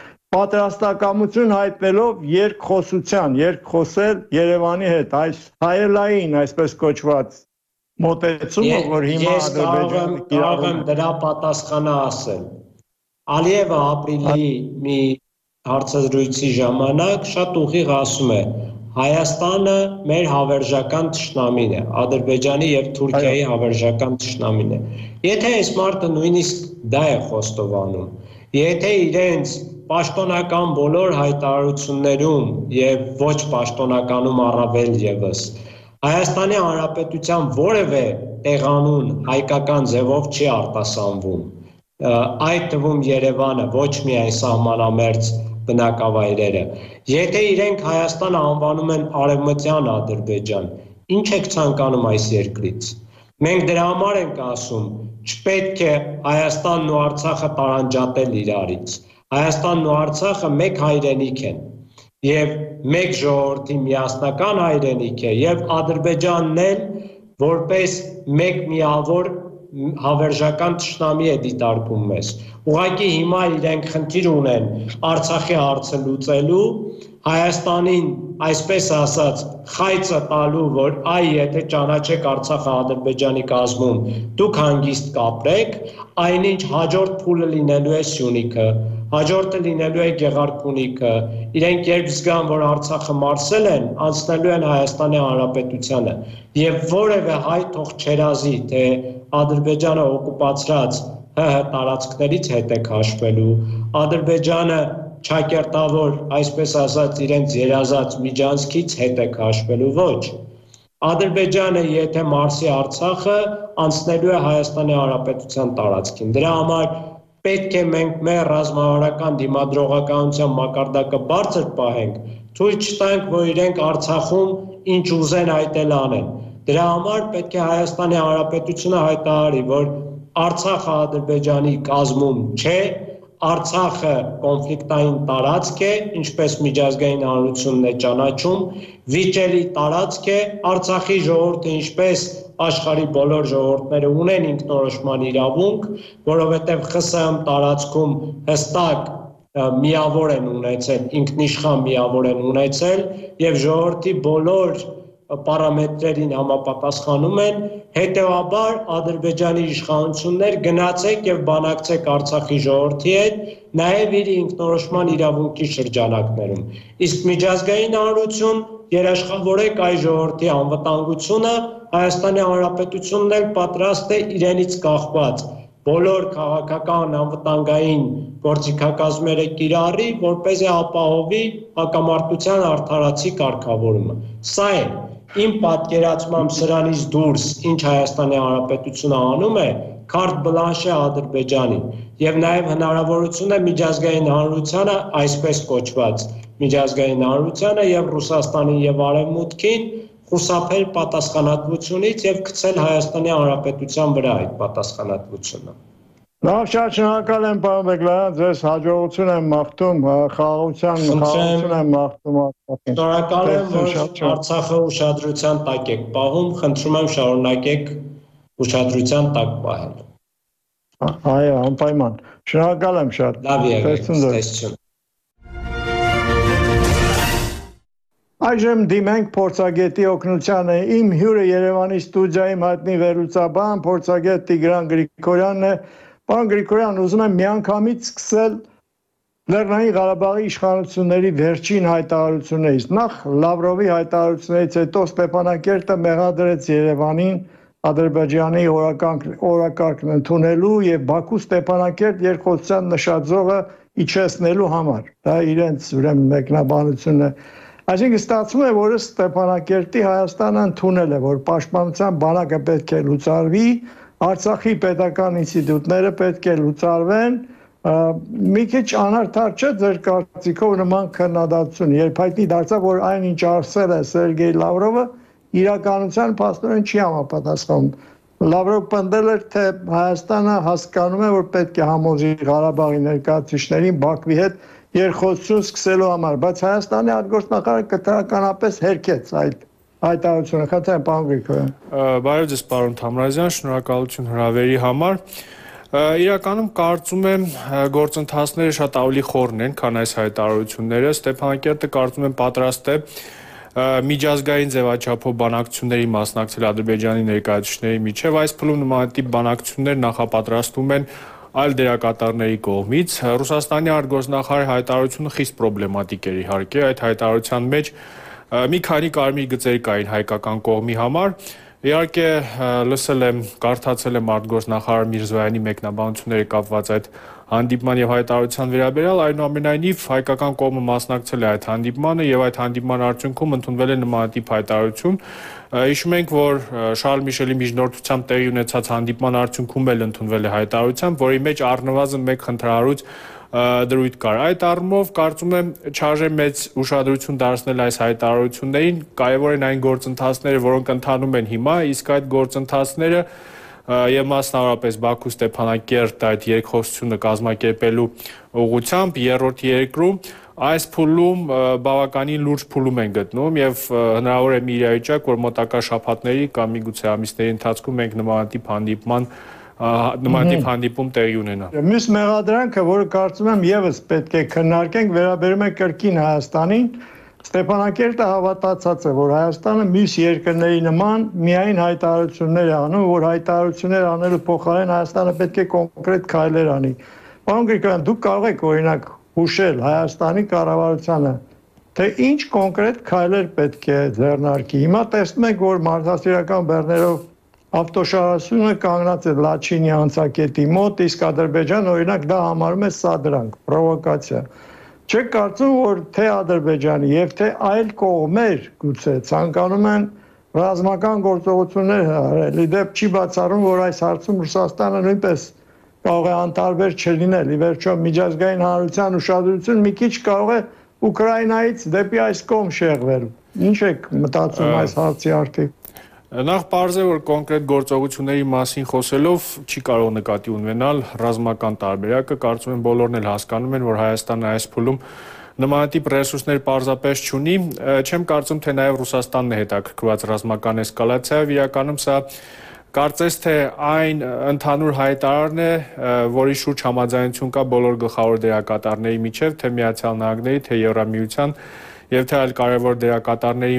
պատրաստակամություն հայտնելով երկխոսության, երկխոսել Երևանի հետ, այս հայելային, այսպես կոչված մոտեցումը, որ հիմա Ադրբեջանը կարող եմ դրա պատասխանը ասել։ Ալիևը ապրիլի մի հարցազրույցի ժամանակ շատ ուղիղ ասում է. Հայաստանը մեր հավերժական թշնամին է, Ադրբեջանի եւ Թուրքիայի հավերժական թշնամին է։ Եթե այս մարդը նույնիսկ դա է խոստովանում, եթե իրենց պաշտոնական բոլոր հայտարարություններում եւ ոչ պաշտոնականում առավել եւս Հայաստանի Հանրապետության որևէ տեղանուն հայկական ձևով չի արտասանվում, այդ թվում Երևանը, ոչ միայն սահմանամերձ բնակավայրերը, եթե իրենք Հայաստանը անվանում են Արևմտյան Ադրբեջան, ինչ եք ցանկանում այս երկրից։ Մենք դրա համար ենք ասում, չպետք է Հայաստանն ու Արցախը տարանջատել իրարից։ Հայաստանն ու Արցախը մեկ հայրենիք են եւ մեկ ժողովրդի միասնական հայրենիք է եւ Ադրբեջանն էլ որպես մեկ միավոր հավերժական թշնամի է դիտարկում մեզ։ Ուղղակի հիմա իրենք խնդիր ունեն Արցախի հարցը լուծելու, Հայաստանին, այսպես ասած, խայծը տալու, որ այ եթե ճանաչեք Արցախը Ադրբեջանի կազմում, դուք հանգիստ կապրեք, այնինչ հաջորդ փուլը լինելու է Սյունիքը, հաջորդը լինելու է Գեղարքունիքը, իրենք երբ զգան, որ Արցախը մարսել են, անցնելու են Հայաստանի Հանրապետությանը, եւ որևէ հայ թող չերազի, թե Ադրբեջանը օկուպացրած ՀՀ տարածքներից հետ է քաշվելու, Ադրբեջանը չակերտավոր, այսպես ասած, իրենց երազած միջանցքից հետ է քաշվելու, ոչ։ Ադրբեջանը, եթե մարսի Արցախը, անցնելու է Հայաստանի Հանրապետության տարածքին։ Դրա համար պետք է մենք մեր ռազմավարական դիմադրողականության մակարդակը բարձր պահենք, թույլ չտանք, որ իրենք Արցախում ինչ ուզեն այդ էլ անեն։ Դրա համար պետք է Հայաստանի Հանրապետությունը հայտարարի, որ Արցախը Ադրբեջանի կազմում չէ, Արցախը կոնֆլիկտային տարածք է, ինչպես միջազգային հանրությունն է ճանաչում, վիճելի տարածք է, Արցախի ժողովուրդը ինչպես աշխարհի բոլոր ժողովուրդները ունեն ինքնորոշման իրավունք, որովհետև ԽՍՀՄ տարածքում հստակ միավոր են ունեցել, ինքնիշխան միավոր են ունեցել եւ ժողովրդի բոլոր պարամետրերին համապատասխանում են, հետևաբար Ադրբեջանի իշխանություններ գնացեք եւ բանակցեք Արցախի ժողովրդի հետ նաև իր ինքնորոշման իրավունքի շրջանակներում։ Իսկ միջազգային հանրություն երաշխավորեք այ ժողովրդի անվտանգությունը, Հայաստանի Հանրապետությունն էլ պատրաստ է իրենից կախված բոլոր քաղաքական անվտանգային գործիքակազմերը կիրառի, որպեսզի ապահովի հակամարտության արդարացի կարգավորումը։ Սա է իմ պատկերացմամբ սրանից դուրս, ինչ Հայաստանի Հանրապետությունը անում է, քարտ բլանշ է Ադրբեջանին, եւ նաեւ հնարավորություն է միջազգային հանրությանը, այսպես կոչված միջազգային հանրությանը եւ Ռուսաստանին եւ Արևմուտքին խուսափել պատասխանատվությունից եւ գցել Հայաստանի Հանրապետության վրա այդ պատասխանատվությունը։ Լավ, շատ շնորհակալ եմ, պարոն Բեգլարյան, ձեզ հաջողություն եմ մաղթում, խաղաղության խաղաղություն եմ մաղթում Արցախին։ Շնորհակալ եմ, որ Արցախը ուշադրության տակ եք պահում, խնդրում եմ շարունակեք ուշադրության տակ պահել։ Այո, անպայման։ Շնորհակալ եմ շատ։ Լավ եղեք, ցտեսություն։ Այժմ դիմենք փորձագետի օգնությանը։ Իմ հյուրը Երևանի ստուդիայում հայտնի վերլուծաբան, փորձագետ Տիգրան Գրիգորյանն է։ Պարոն Գրիգորյան, ուզում եմ միանգամից սկսել Լեռնային Ղարաբաղի իշխանությունների վերջին հայտարարություններից։ Նախ Լավրովի հայտարարություններից հետո Ստեփանակերտը մեղադրեց Երևանին Ադրբեջանի օրակարգն ընդունելու եւ Բաքու Ստեփանակերտ երկխոսության նշաձողը իջեցնելու համար։ Դա իրենց ուրեմն մեկնաբանությունն է։ Այսինքն ստացվում է, որ Ստեփանակերտի Հայաստանը ընդունել է, որ պաշտպանության բանակը պետք է լուծարվի, Արցախի պետական ինստիտուտները պետք է լուծարվեն, մի քիչ անարդար չէ ձեր կարծիքով նման քննադատություն, երբ հայտնի դարձավ, որ այն ինչ ասել է Սերգեյ Լավրովը, իրականության փաստորեն չի համապատասխանում։ Լավրովը պնդել էր, թե Հայաստանը հասկանում է, որ պետք է համոզի Ղարաբաղի ներկայացուցիչներին Բաքվի հետ երկխոսություն սկսելու համար, բայց Հայաստանի արտգործնախարարը կտրականապես հերքեց այդ հայտարարությունը։ Խնդրեմ, պարոն Գրիգորյան։ Բարև ձեզ, պարոն Թամրազյան, շնորհակալություն հրավերի համար։ Իրականում կարծում եմ գործընթացները շատ ավելի խորն են, քան այս հայտարարությունները։ Ստեփանակերտը կարծում եմ պատրաստ է միջազգային ձևաչափով բանակցությունների մասնակցել Ադրբեջանի ներկայացուցիչների միջև։ Այս փուլում նմանատիպ բանակցություններ նախապատրաստվում են այլ դերակատարների կողմից։ Ռուսաստանի արտգործնախարարի հայտարարությունը խիստ պրոբլեմատիկ էր իհարկե, այդ հայտարարության մեջ մի քանի կարմիր գծեր կային հայկական կողմի համար։ Իհարկե լսել եմ, կարդացել եմ արտգործնախարար Միրզոյանի մեկնաբանությունները կապված այդ հանդիպման եւ հայտարարության վերաբերյալ, այնուամենայնիվ հայկական կողմը մասնակցել է այդ հանդիպմանը եւ այդ հանդիպման արդյունքում ընդունվել է նմանատիպ հայտարարություն։ Հիշում ենք, որ Շարլ Միշելի միջնորդությամբ տեղի ունեցած հանդիպման արդյունքում էլ ընդունվել է հայտարարություն, որի մեջ առնվազն մեկ խնդրահարույց դրույթ կար։ Այդ առումով կարծում եմ չարժե մեծ ուշադրություն դարձնել այս հայտարարություններին, կարևոր են այն գործընթացները, որոնք ընթանում են հիմա, իսկ այդ գործընթացները եւ մասնավորապես Բաքու Ստեփանակերտ այդ երկխոսությունը կազմակերպելու ուղղությամբ երրորդ երկրում այս փուլում բավականին լուրջ փուլում են գտնում եւ հնարավոր է մի իրավիճակ, որ մոտակա շաբաթների կամ միգուցե ամիսների ընթացքում մենք նմանատիպ հանդիպման նմանատիպ հանդիպում տեղի ունենա։ Մյուս մեղադրանքը, որը կարծում եմ եւս պետք է քննարկենք, վերաբերում է կրկին Հայաստանին։ Ստեփանակերտը հավատացած է, որ Հայաստանը մյուս երկրների նման միայն հայտարարություններ է անում, որ հայտարարություններ անելու փոխարեն Հայաստանը պետք է կոնկրետ քայլեր անի։ Պարոն Գրիգորյան, դուք կարող եք օրինակ հուշել Հայաստանի կառավարությանը, թե ինչ կոնկրետ քայլեր պետք է ձեռնարկի։ Հիմա տեսնում ենք, որ մարդասիրական բեռներով ավտոշարությունը կանգնած է Լաչինի անցակետի մոտ, իսկ Ադրբեջանը օրինակ դա համարում է սադրանք, պրովոկացիա։ Չեք կարծում, որ թե Ադրբեջանի եւ թե այլ կողմեր գուցե ցանկանում են ռազմական գործողություններ արել։ Իդեպ չի բացառում, որ այս հարցում Ռուսաստանը նույնպես կարող է անտարբեր չլինել։ Ի վերջո միջազգային հանրության ուշադրությունը մի քիչ կարող է Ուկրաինայից դեպի այս կողմ շեղվել։ Ինչ եք մտածում այս հարցի արդիվ։ Նախ պարզ է, որ կոնկրետ գործողությունների մասին խոսելով չի կարող նկատի ունենալ ռազմական տարբերակը, կարծում եմ բոլորն էլ հասկանում են, որ Հայաստանը այս փուլում նմանատիպ ռեսուրսներ պարզապես չունի, չեմ կարծում, թե նաև Ռուսաստանն է հետաքրքրված ռազմական էսկալացիայով, իրականում սա կարծես թե այն ընդհանուր հայտարարն է, որի շուրջ համաձայնություն կա բոլոր գլխավոր դերակատարների միջև, թե Միացյալ Նահանգների, թե Եվրամիության եւ թե այլ կարևոր դերակատարների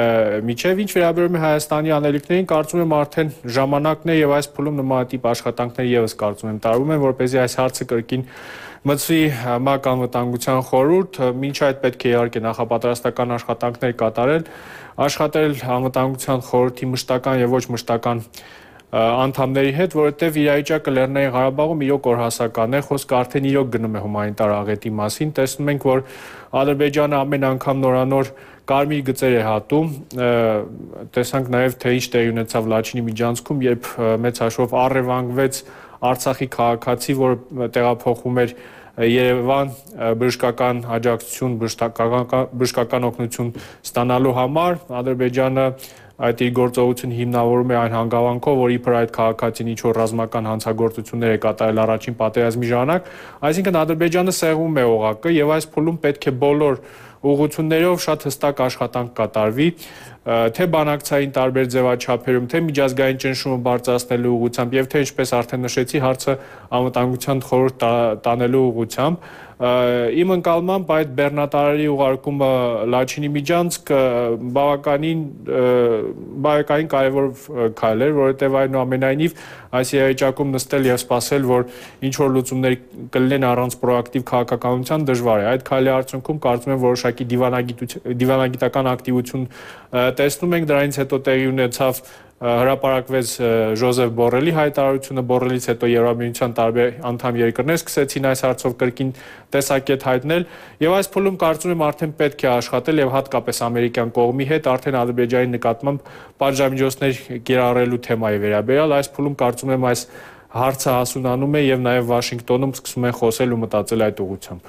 միջև, ինչ վերաբերում է Հայաստանի անելիքներին, կարծում եմ արդեն ժամանակն է եւ այս փուլում նմանատիպ աշխատանքներ եւս կարծում եմ տարվում են, որպեսզի այս հարցը կրկին մտցվի ՄԱԿ անվտանգության խորհուրդ, մինչ այդ պետք է իհարկե նախապատրաստական աշխատանքներ կատարել, աշխատել անվտանգության խորհրդի մշտական եւ ոչ մշտական անդամների հետ, որովհետև իրավիճակը Լեռնային Ղարաբաղում իրոք օրհասական է, խոսքը արդեն իրոք գնում է հումանիտար աղետի մասին, տեսնում ենք, որ Ադրբեջանը ամեն անգամ նորանոր կարմիր գծեր է հատում, տեսանք նաև թե ինչ տեղի ունեցավ Լաչինի միջանցքում, երբ մեծ հաշվով առևանգվեց Արցախի քաղաքացի, որ տեղափոխվում էր Երևան բժշկական աջակցություն, բժշկական օգնություն ստանալու համար, Ադրբեջանը այդ իր գործողությունը հիմնավորում է այն հանգամանքով, որ իբր այդ քաղաքացին ինչ-որ ռազմական հանցագործություններ է կատարել առաջին պատերազմի ժամանակ, այսինքն Ադրբեջանը սեղմում է օղակը եւ այս փուլում պետք է բոլոր ուղղություններով շատ հստակ աշխատանք կատարվի, թե բանակցային տարբեր ձևաչափերում, թե միջազգային ճնշումը բարձրացնելու ուղղությամբ եւ թե ինչպես արդեն նշեցի, հարցը անվտանգության խորհուրդ տանելու ուղղությամբ իմ ընկալմամբ այդ բեռնատարի ուղարկումը Լաչինի միջանցք բավականին բավականին կարևոր քայլ էր, որովհետև այնուամենայնիվ այս իրավիճակում նստել եւ սպասել, որ ինչ որ լուծումներ կլինեն առանց պրոակտիվ քաղաքականության դժվար է։ Այդ քայլի արդյունքում կարծում եմ որոշակի դիվանագիտական ակտիվություն տեսնում ենք, դրանից հետո տեղի ունեցավ հրապարակվեց Ժոզեֆ Բորելի հայտարարությունը, Բորելից հետո Եվրամիության տարբեր անդամ երկրներ սկսեցին այս հարցով կրկին տեսակետ հայտնել եւ այս փուլում կարծում եմ արդեն պետք է աշխատել եւ հատկապես ամերիկյան կողմի հետ արդեն Ադրբեջանի նկատմամբ պատժամիջոցներ կիրառելու թեմայի վերաբերյալ այս փուլում կարծում եմ այս հարցը հասունանում է եւ նաեւ Վաշինգտոնում սկսում են խոսել ու մտածել այդ ուղղությամբ։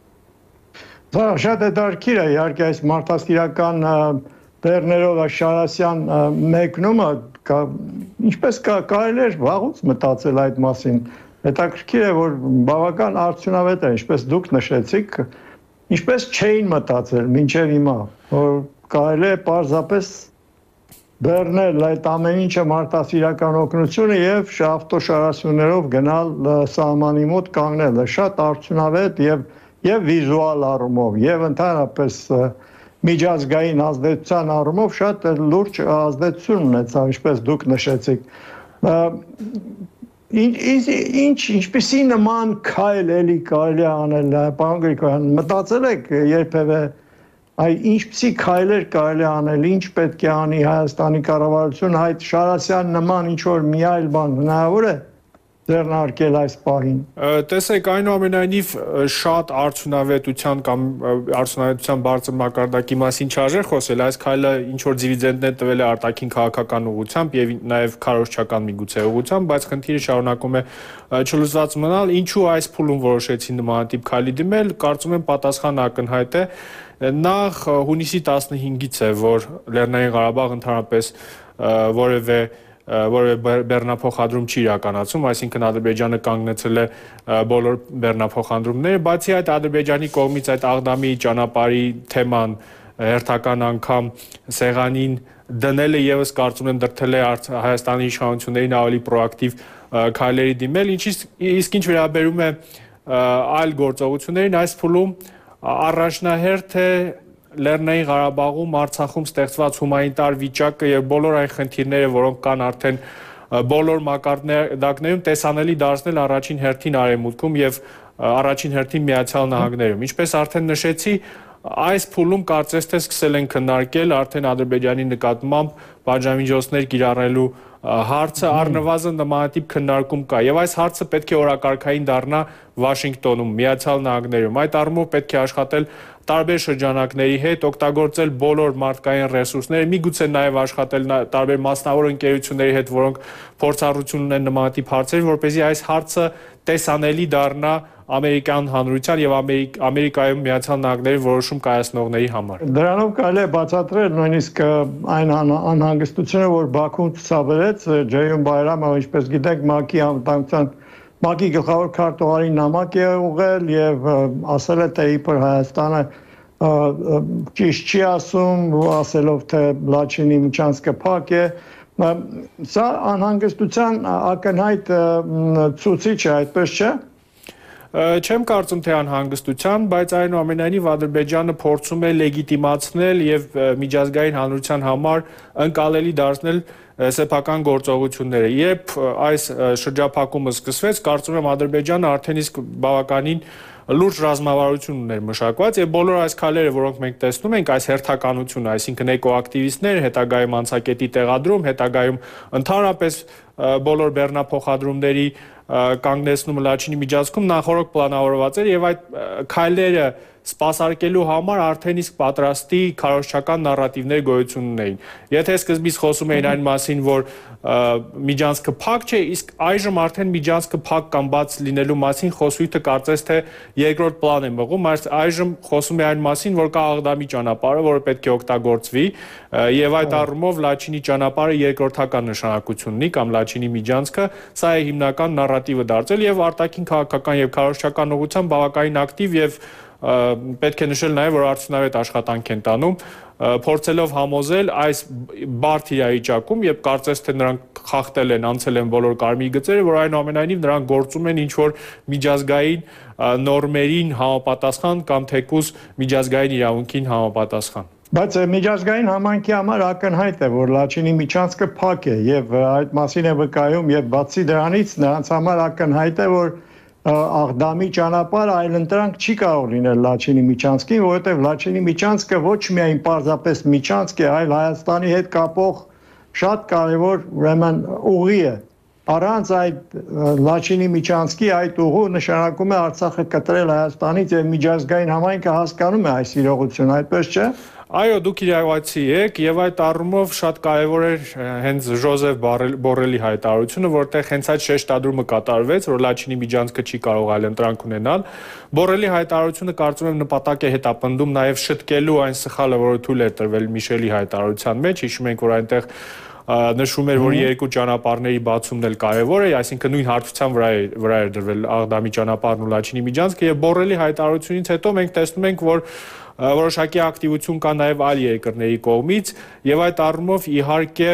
Դա շատ հետաքրքիր է, իհարկե այս մարդասիրական Տերներով Շարասյան մեկնումը ինչպես կարելի էր վաղուց մտածել այդ մասին։ Հետաքրքիր է, որ բավական արդյունավետ է, ինչպես դուք նշեցիք, ինչպես չէին մտածել մինչև հիմա, որ կարելի է պարզապես բեռնել այդ ամեն ինչը մարդասիրական օգնությունը եւ ավտոշարասյուններով գնալ սահմանի մոտ կանգնել։ Շատ արդյունավետ եւ եւ վիզուալ առումով եւ ընդհանրապես միջազգային ազդեցության առումով շատ լուրջ ազդեցություն ունեցավ, ինչպես դուք նշեցիք։ Ինչ ինչպեսի նման քայլ էլի կարելի անել, պարոն Գրիգորյան, մտածել եք երբևէ այ ինչպեսի քայլեր կարելի անել, ինչ պետք է անի Հայաստանի կառավարությունը, այդ Շարասյան նման ինչ որ մի այլ բան հնարավոր է ձեռնարկել այս պահին։ Տեսեք, այնուամենայնիվ շատ արդյունավետության կամ արդյունավետության բարձր մակարդակի մասին չարժե խոսել, այս քայլը ինչ որ դիվիդենդներ տվել է արտաքին քաղաքական ուղղությամբ եւ նաեւ քարոզչական միգուցե ուղղությամբ, բայց խնդիրը շարունակում է չլուծված մնալ, ինչու այս փուլում որոշեցին նմանատիպ քայլի դիմել, կարծում եմ պատասխանը ակնհայտ է։ Նախ հունիսի տասնհինգից է, որ Լեռնային Ղարաբաղ ընդհանրապես որևէ որևէ բեռնափոխադրում չի իրականացում, այսինքն Ադրբեջանը կանգնեցել է բոլոր բեռնափոխադրումները, բացի այդ Ադրբեջանի կողմից այդ Աղդամի ճանապարհի թեման հերթական անգամ սեղանին դնելը եւս կարծում եմ դրդել է Հայաստանի իշխանություններին ավելի պրոակտիվ քայլերի դիմել, իսկ ինչ վերաբերում է այլ գործողություններին, այս փուլում առաջնահերթ է Լեռնային Ղարաբաղում, Արցախում ստեղծված հումանիտար վիճակը եւ բոլոր այն խնդիրները, որոնք կան արդեն բոլոր մակարդակներում տեսանելի դարձնել առաջին հերթին Արևմուտքում եւ առաջին հերթին Միացյալ Նահանգներում։ Ինչպես արդեն նշեցի, այս փուլում կարծես թե սկսել են քննարկել արդեն Ադրբեջանի նկատմամբ պատժամիջոցներ կիրառելու հարցը, առնվազն նմանատիպ քննարկում կա եւ այս հարցը պետք է օրակարգային դառնա Վաշինգտոնում, Միացյալ Նահանգներում։ Այդ առումով պետք է աշխատել տարբեր շրջանակների հետ, օգտագործել բոլոր մարդկային ռեսուրսները, միգուցե նաեւ աշխատել տարբեր մասնավոր ընկերությունների հետ, որոնք փորձառություն ունեն նմանատիպ հարցեր, որպեսզի այս հարցը տեսանելի դառնա ամերիկյան հանրության եւ Ամերիկայում Միացյալ Նահանգների որոշում կայացնողների համար։ Դրանով կարելի է բացատրել նույնիսկ այն անհանգստությունը, որ Բաքուն ցուցաբերեց Ջեյուն Բայրամը, ինչպես գիտենք, ՄԱԿ-ի անվտանգության ՄԱԿ-ի գլխավոր քարտուղարի նամակ է ուղղել եւ ասել է, թե իբր Հայաստանը ճիշտ չի ասում, ասելով, թե Լաչինի միջանցքը փակ է։ Սա անհանգստության ակնհայտ ցուցիչ է, այդպես չէ։ Չեմ կարծում թե անհանգստության, բայց այնուամենայնիվ Ադրբեջանը փորձում է լեգիտիմացնել եւ միջազգային հանրության համար ընկալելի դարձնել սեփական գործողությունները։ Երբ այս շրջափակումը սկսվեց, կարծում եմ Ադրբեջանը արդեն իսկ բավականին լուրջ ռազմավարություն ուներ մշակված եւ բոլոր այս քայլերը, որոնք մենք տեսնում ենք, այս հերթականությունը, այսինքն էկոակտիվիստներ, հետագայում անցակետի տեղադրում, հետագայում ընդհանրապես բոլոր բեռնափոխադրումների կանգնեցնումը Լաչինի միջանցքում նախորդ պլանավորված էր եւ այդ քայլերը սպասարկելու համար արդեն իսկ պատրաստի քարոզչական նարատիվներ գոյություն ունեին։ Եթե սկզբից խոսում էին այն մասին, որ միջանցքը փակ չէ, իսկ այժմ արդեն միջանցքը փակ կամ բաց լինելու մասին խոսույթը կարծես թե երկրորդ պլան է մղում, այժմ խոսում է այն մասին, որ կա Աղդամի ճանապարհը, որը պետք է օգտագործվի, եւ այդ առումով Լաչինի ճանապարհը երկրորդական նշանակություն ունի կամ Լաչինի միջանցքը, սա է հիմնական նարատիվը դարձել եւ արտաքին քաղաքական եւ քարոզչական ուղղությամբ բավականին ակտիվ եւ պետք է նշել նաև, որ արդյունավետ աշխատանք են տանում, փորձելով համոզել այս բարդ իրավիճակում, եւ կարծես թե նրանք խախտել են, անցել են բոլոր կարմիր գծերը, որ այնուամենայնիվ նրանք գործում են ինչ-որ միջազգային նորմերին համապատասխան կամ թեկուզ միջազգային իրավունքին համապատասխան։ Բայց միջազգային համայնքի համար ակնհայտ է, որ Լաչինի միջանցքը փակ է եւ այդ մասին է վկայում եւ բացի դրանից նրանց համար ակնհայտ է, որ Աղդամի ճանապարհը այլընտրանք չի կարող լինել Լաչինի միջանցքին, որովհետև Լաչինի միջանցքը ոչ միայն պարզապես միջանցք է, այլ Հայաստանի հետ կապող շատ կարևոր ուրեմն ուղի է։ Առանց այդ Լաչինի միջանցքի այդ ուղու նշանակում է Արցախը կտրել Հայաստանից եւ միջազգային համայնքը հասկանում է այս իրողությունը, այդպես չէ։ Այո, դուք իրավացի եք եւ այդ առումով շատ կարեւոր էր հենց Ժոզեֆ Բորելի հայտարարությունը, որտեղ հենց այդ շեշտադրումը կատարվեց, որ Լաչինի միջանցքը չի կարող այլ ընտրանք ունենալ։ Բորելի հայտարարությունը կարծում եմ նպատակ է հետապնդում նաեւ շտկելու այն սխալը, որը թույլ է տրվել Միշելի հայտարարության մեջ, հիշում ենք, որ այնտեղ նշում էր, որ երկու ճանապարհների բացումն էլ կարևոր է, այսինքն նույն հարթության վրա է վրա է դրվել Աղդամի ճանապարհն ու Լաչինի միջանցքը եւ Բորելի հայտարարությունից հետո մենք տեսնում ենք, որ որոշակի ակտիվություն կա նաև այլ երկրների կողմից եւ այդ առումով իհարկե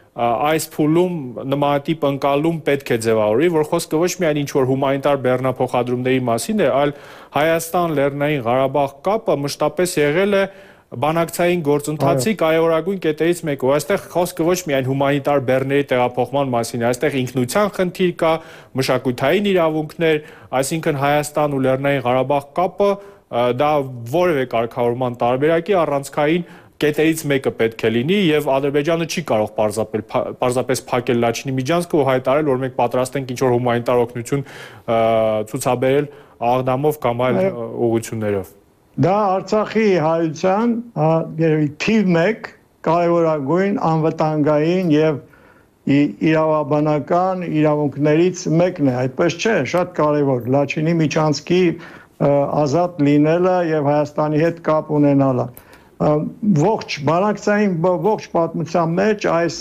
այս փուլում նմանատիպ ընկալում պետք է ձևավորվի, որ խոսքը ոչ միայն ինչ-որ հումանիտար բեռնափոխադրումների մասին է, այլ Հայաստան-Լեռնային Ղարաբաղ կապը մշտապես եղել է բանակցային գործընթացի կարևորագույն կետերից մեկը։ Այստեղ խոսքը ոչ միայն հումանիտար բեռների տեղափոխման մասին է, այստեղ ինքնության խնդիր կա, մշակութային իրավունքներ, այսինքն Հայաստան ու Լեռնային Ղարաբաղ կապը դա որևէ կարգավորման տարբերակի առանցքային կետերից մեկը պետք է լինի եւ Ադրբեջանը չի կարող պարզապես փակել Լաչինի միջանցքը ու հայտարարել, որ մենք պատրաստ ենք ինչ-որ հումանիտար օգնություն ցուցաբերել Աղդամով կամ այլ ուղղություններով։ Դա Արցախի հայության երևի թիվ մեկ կարևորագույն անվտանգային եւ իրավաբանական իրավունքներից մեկն է, այդպես չէ, շատ կարևոր Լաչինի միջանցքի ազատ լինելը եւ Հայաստանի հետ կապ ունենալը։ Ողջ բանակցային ողջ պատմության մեջ այս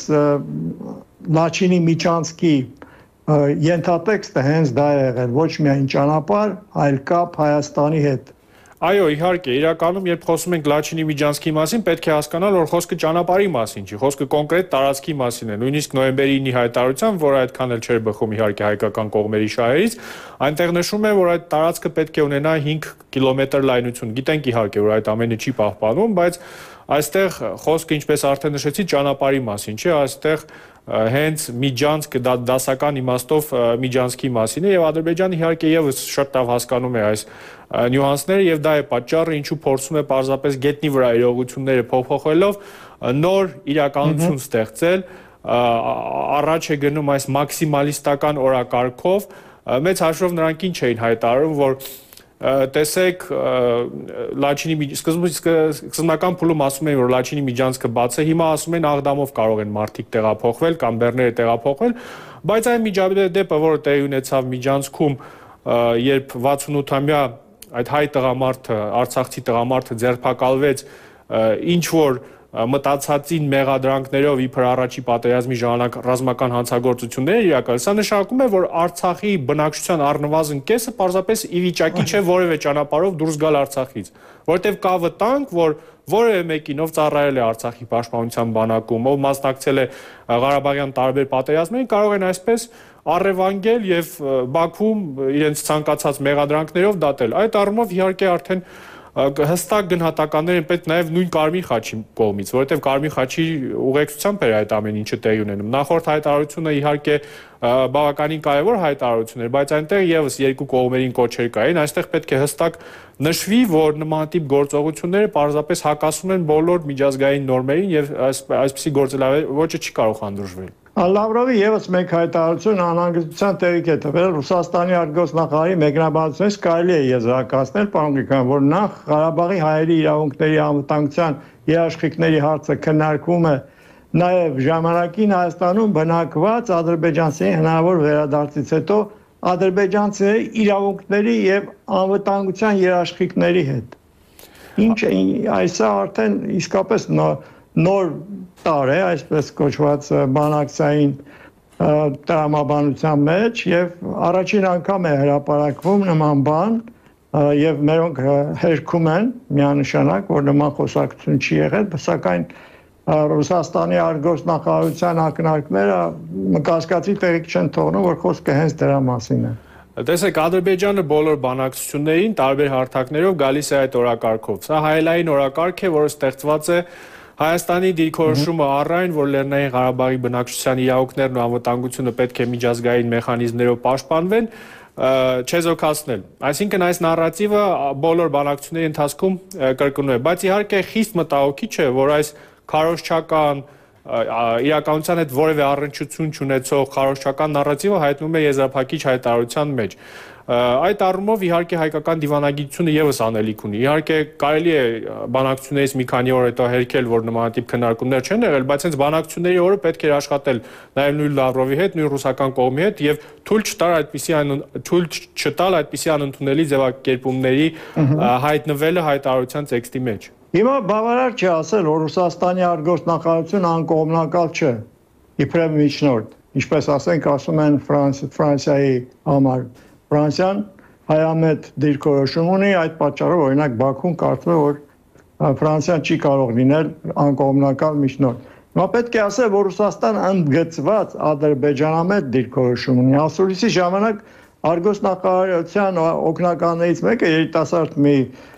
Լաչինի միջանցքի ենթատեքստը հենց դա է եղել, ոչ միայն ճանապարհ, այլ կապ Հայաստանի հետ։ Այո, իհարկե, իրականում երբ խոսում ենք Լաչինի միջանցքի մասին, պետք է հասկանալ, որ խոսքը ճանապարհի մասին չի, խոսքը կոնկրետ տարածքի մասին է։ Նույնիսկ նոյեմբերի ինի հայտարարությամբ, որը այդքան էլ չէր բխում իհարկե հայկական կողմերի շահերից, այնտեղ նշում է, որ այդ տարածքը պետք է ունենա հինգ կիլոմետր լայնություն։ Գիտենք իհարկե, որ այդ ամենը չի պահպանվում, բայց այստեղ խոսքը, ինչպես արդեն նշեցի, ճանապարհի մասին չէ, այստեղ հենց միջանցքը դասական իմաստով միջանցքի մասին է եւ Ադրբեջանը իհարկե եւս շատ լավ հասկանում է այս նյուանսները եւ դա է պատճառը, ինչու փորձում է պարզապես գետնի վրա իրողությունները փոփոխելով նոր իրականություն ստեղծել, առաջ է գնում այս մաքսիմալիստական օրակարգով, մեծ հաշվով նրանք ինչ էին հայտարարում, որ տեսեք Լաչինի սկզբնական փուլում ասում էին, որ Լաչինի միջանցքը բաց է, հիմա ասում են Աղդամով կարող են մարդիկ տեղափոխվել կամ բեռները տեղափոխվել, բայց այն միջադեպը, որը տեղի ունեցավ միջանցքում, երբ վաթսունութամյա այդ հայ տղամարդը, արցախցի տղամարդը ձերբակալվեց, ինչ որ մտածածին մեղադրանքներով իբր առաջի պատերազմի ժամանակ ռազմական հանցագործություններ իրականացան, սա նշանակում է, որ Արցախի բնակչության առնվազն կեսը պարզապես ի վիճակի չէ որևէ ճանապարհով դուրս գալ Արցախից, որտեղ կա վտանգ, որ որևէ մեկին, ով ծառայել է Արցախի պաշտպանության բանակում, ով մասնակցել է Ղարաբաղյան տարբեր պատերազմներին, կարող են այսպես առևանգել եւ Բաքվում իրենց ցանկացած մեղադրանքներով դատել։ Այդ առումով իհարկե արդեն հստակ գնահատականներ են պետք նաև նույն Կարմիր խաչի կողմից, որովհետև Կարմիր խաչի ուղեկցությամբ էր այդ ամեն ինչը տեղի ունենում։ Նախորդ հայտարարությունը իհարկե բավականին կարևոր հայտարարություն էր, բայց այնտեղ եւս երկու կողմերին կոչեր կային, այստեղ պետք է հստակ նշվի, որ նման տիպ գործողությունները պարզապես հակասում են բոլոր միջազգային նորմերին եւ այսպիսի գործելավոճը չի կարող հանդուրժվել։ Լավրովի եւս մեկ հայտարարություն անհանգստության տեղիք է տվել Ռուսաստանի արտգործնախարարի մեկնաբանությունից կարելի է եզրակացնել, պարոն Գրիգորյան, որ նախ Ղարաբաղի հայերի իրավունքների անվտանգության երաշխիքների հարցը քննարկվում է նաև ժամանակին Հայաստանում բնակված ադրբեջանցիների հնարավոր վերադարձից հետո ադրբեջանցիների իրավունքների եւ անվտանգության երաշխիքների հետ։ Ինչ այսա արդեն իսկապես նոր տար է, այսպես կոչված բանակցային տրամաբանության մեջ եւ առաջին անգամ է հրապարակվում նման բան եւ մերոնք հերքում են միանշանակ, որ նման խոսակցություն չի եղել, սակայն Ռուսաստանի արտգործնախարարության ակնարկները կասկածի տեղիք չեն թողնում, որ խոսքը հենց դրա մասին է։ Տեսեք, Ադրբեջանը բոլոր բանակցություններին տարբեր հարթակներով գալիս է այդ օրակարգով։ Սա հայելային օրակարգ է, որը ստեղծված է Հայաստանի դիրքորոշումը առայն, որ Լեռնային Ղարաբաղի բնակչության իրավունքներն ու անվտանգությունը պետք է միջազգային մեխանիզմներով պաշտպանվեն, չեզոքացնել։ Այսինքն այս նարատիվը բոլոր բանակցությունների ընթացքում կրկնում է, բայց իհարկե խիստ մտահոգիչ է, որ այս քարոզչական իրականության հետ որևէ առնչություն չունեցող քարոզչական նարատիվը հայտնում է եզրափակիչ հայտարարության մեջ։ Այդ առումով իհարկե հայկական դիվանագիտությունը եւս անելիք ունի։ Իհարկե կարելի է բանակցություններից մի քանի օր հետո հերքել, որ նմանատիպ քննարկումներ չեն եղել, բայց հենց բանակցությունների օրը պետք էր աշխատել նաեւ նույն Լավրովի հետ, նույն ռուսական կողմի հետ եւ թույլ չտալ այդպիսի թույլ չտալ այդպիսի անընդունելի ձևակերպումների հայտնվելը հայտարարության տեքստի մեջ։ Հիմա բավարար չէ ասել, որ Ռուսաստանի արտգործնախարարությունը անկողմնակալ չէ, իբրև միջնորդ, ինչպես ասենք ասում են Ֆրանսիայի համար։ Ֆրանսիան հայամետ դիրքորոշում ունի, այդ պատճառով օրինակ Բաքուն կարծում է, որ Ֆրանսիան չի կարող լինել անկողմնակալ միջնորդ։ Հիմա պետք է ասել, որ Ռուսաստանը ընդգծված ադրբեջանամետ դիրքորոշում ունի։ Ասուլիսի ժամանակ արտգործնախարարության օգնականներից մեկը երիտասարդ մի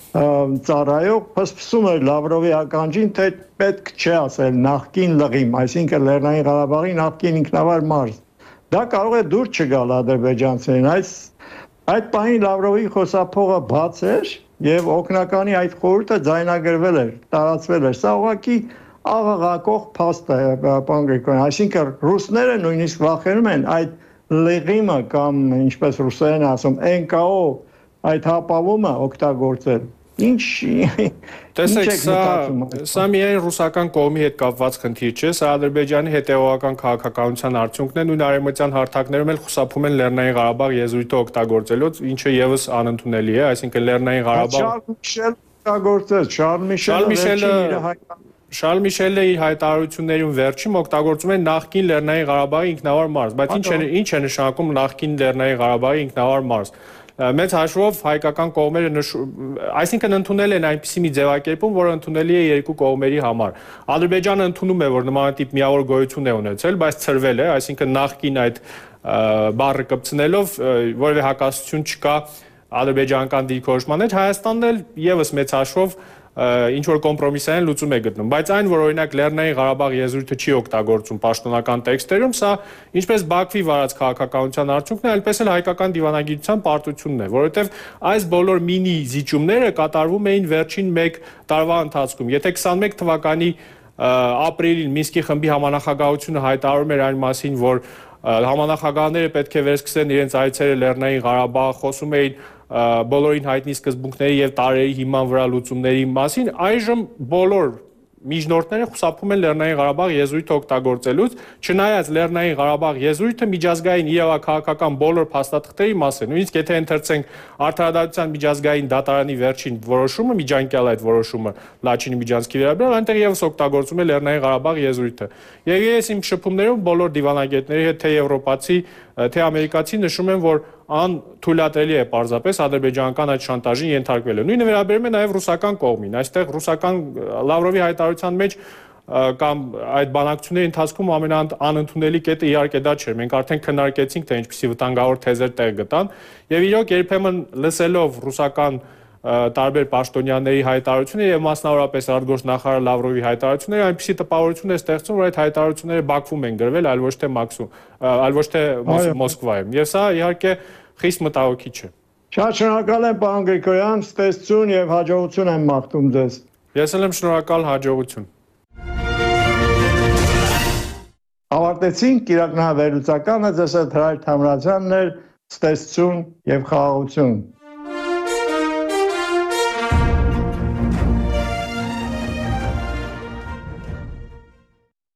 ծառայող փսփսում էր Լավրովի ականջին, թե պետք չէ ասել նախկին լղիմ, այսինքն Լեռնային Ղարաբաղի նախկին ինքնավար մարզ։ Դա կարող է դուր չգալ ադրբեջանցիներին։ Այս այդ պահին Լավրովի խոսափողը բաց էր եւ օգնականի այդ խորհուրդը ձայնագրվել էր, տարածվել էր։ Սա ուղղակի աղաղակող փաստ է, պարոն Գրիգորյան, այսինքն ռուսները նույնիսկ վախենում են այդ լղիմը կամ ինչպես ռուսերեն ասում, Էն Կա Օ այդ հապավումը օգտագործել։ Ինչ Տեսեք, սա սա միայն ռուսական կողմի հետ կապված խնդիր չէ, սա Ադրբեջանի հետևողական քաղաքականության արդյունքն է, նույն արևմտյան հարթակներում էլ խուսափում են Լեռնային Ղարաբաղ եզրույթը օգտագործելուց, ինչը եւս անընդունելի է, այսինքն Լեռնային Ղարաբաղ Շարլ Միշելը Շարլ Միշելը իր հայտարարություններում վերջում օգտագործում է նախկին Լեռնային Ղարաբաղի ինքնավար մարզ, բայց ինչ է ինչ է նշանակում նախկին Լեռնային Ղարաբաղի ինքնավար մարզ։ Մեծ հաշվով հայկական կողմերը այսինքն ընդունել են այնպիսի մի ձևակերպում, որը ընդունելի է երկու կողմերի համար։ Ադրբեջանը ընդունում է, որ նմանատիպ միավոր գոյություն է ունեցել, բայց ցրվել է, այսինքն նախկին այդ բառը կպցնելով որևէ հակասություն չկա ադրբեջանական դիրքորոշման մեջ, Հայաստանն էլ եւս մեծ հաշվով ինչ որ կոմպրոմիսային լուծում է գտնում, բայց այն, որ օրինակ Լեռնային Ղարաբաղ եզրույթը չի օգտագործում պաշտոնական տեքստերում, սա ինչպես Բաքվի վարած քաղաքականության արդյունքն է, այնպես էլ հայկական դիվանագիտության պարտությունն է, որովհետև այս բոլոր մինի զիջումները կատարվում էին վերջին մեկ տարվա ընթացքում։ Եթե քսանմեկ թվականի ապրիլին Մինսկի խմբի համանախագահությունը հայտարարում էր այն մասին, որ համանախագահները պետք է վերսկսեն իրենց այցերը Լեռնային Ղարաբաղ, խոսում էին բոլորին հայտնի սկզբունքների եւ տարերի հիման վրա լուծումների մասին, այժմ բոլոր միջնորդները խուսափում են Լեռնային Ղարաբաղ եզրույթը օգտագործելուց, չնայած Լեռնային Ղարաբաղ եզրույթը միջազգային իրավաքաղաքական բոլոր փաստաթղթերի մաս է։ Նույնիսկ եթե ընթերցենք Արդարադատության միջազգային դատարանի վերջին որոշումը, միջանկյալ այդ որոշումը Լաչինի Միջանցքի վերաբերյալ, այնտեղ եւս օգտագործում է Լեռնային Ղարաբաղ եզրույթը։ Եվ ես իմ շփումներում բոլոր դիվանագետների հետ, թե եվրոպացի, թե ամերիկացի նշում են, որ անթույլատրելի է պարզապես ադրբեջանական այդ շանտաժին ենթարկվելը։ Նույնը վերաբերում է նաև ռուսական կողմին։ Այստեղ ռուսական Լավրովի հայտարարության մեջ կամ այդ բանակցությունների ընթացքում ամենաանընդունելի կետը իհարկե դա չէր։ Մենք արդեն քննարկեցինք, թե ինչպիսի վտանգավոր թեզեր տեղ գտան, եւ իրոք երբեմն լսելով ռուսական տարբեր պաշտոնյաների հայտարարությունները եւ մասնավորապես արտգործնախարար Լավրովի հայտարարությունները այնպիսի տպավորություն է ստեղծում, որ այդ հայտարարությունները Բաքվում են գրվել, այլ ոչ թե Մաքսու, այլ ոչ թե Մոսկվայում։ Եվ սա իհարկե խիստ մտահոգիչ է։ Շատ շնորհակալ եմ, պարոն Գրիգորյան, ստեսություն եւ հաջողություն եմ մաղթում ձեզ։ Ես էլ եմ շնորհակալ, հաջողություն։ Ավարտեցինք իրականավերլուծականը, ձեզ հետ Հրայր Թամրազյանն էր, ստեսություն եւ խաղաղություն։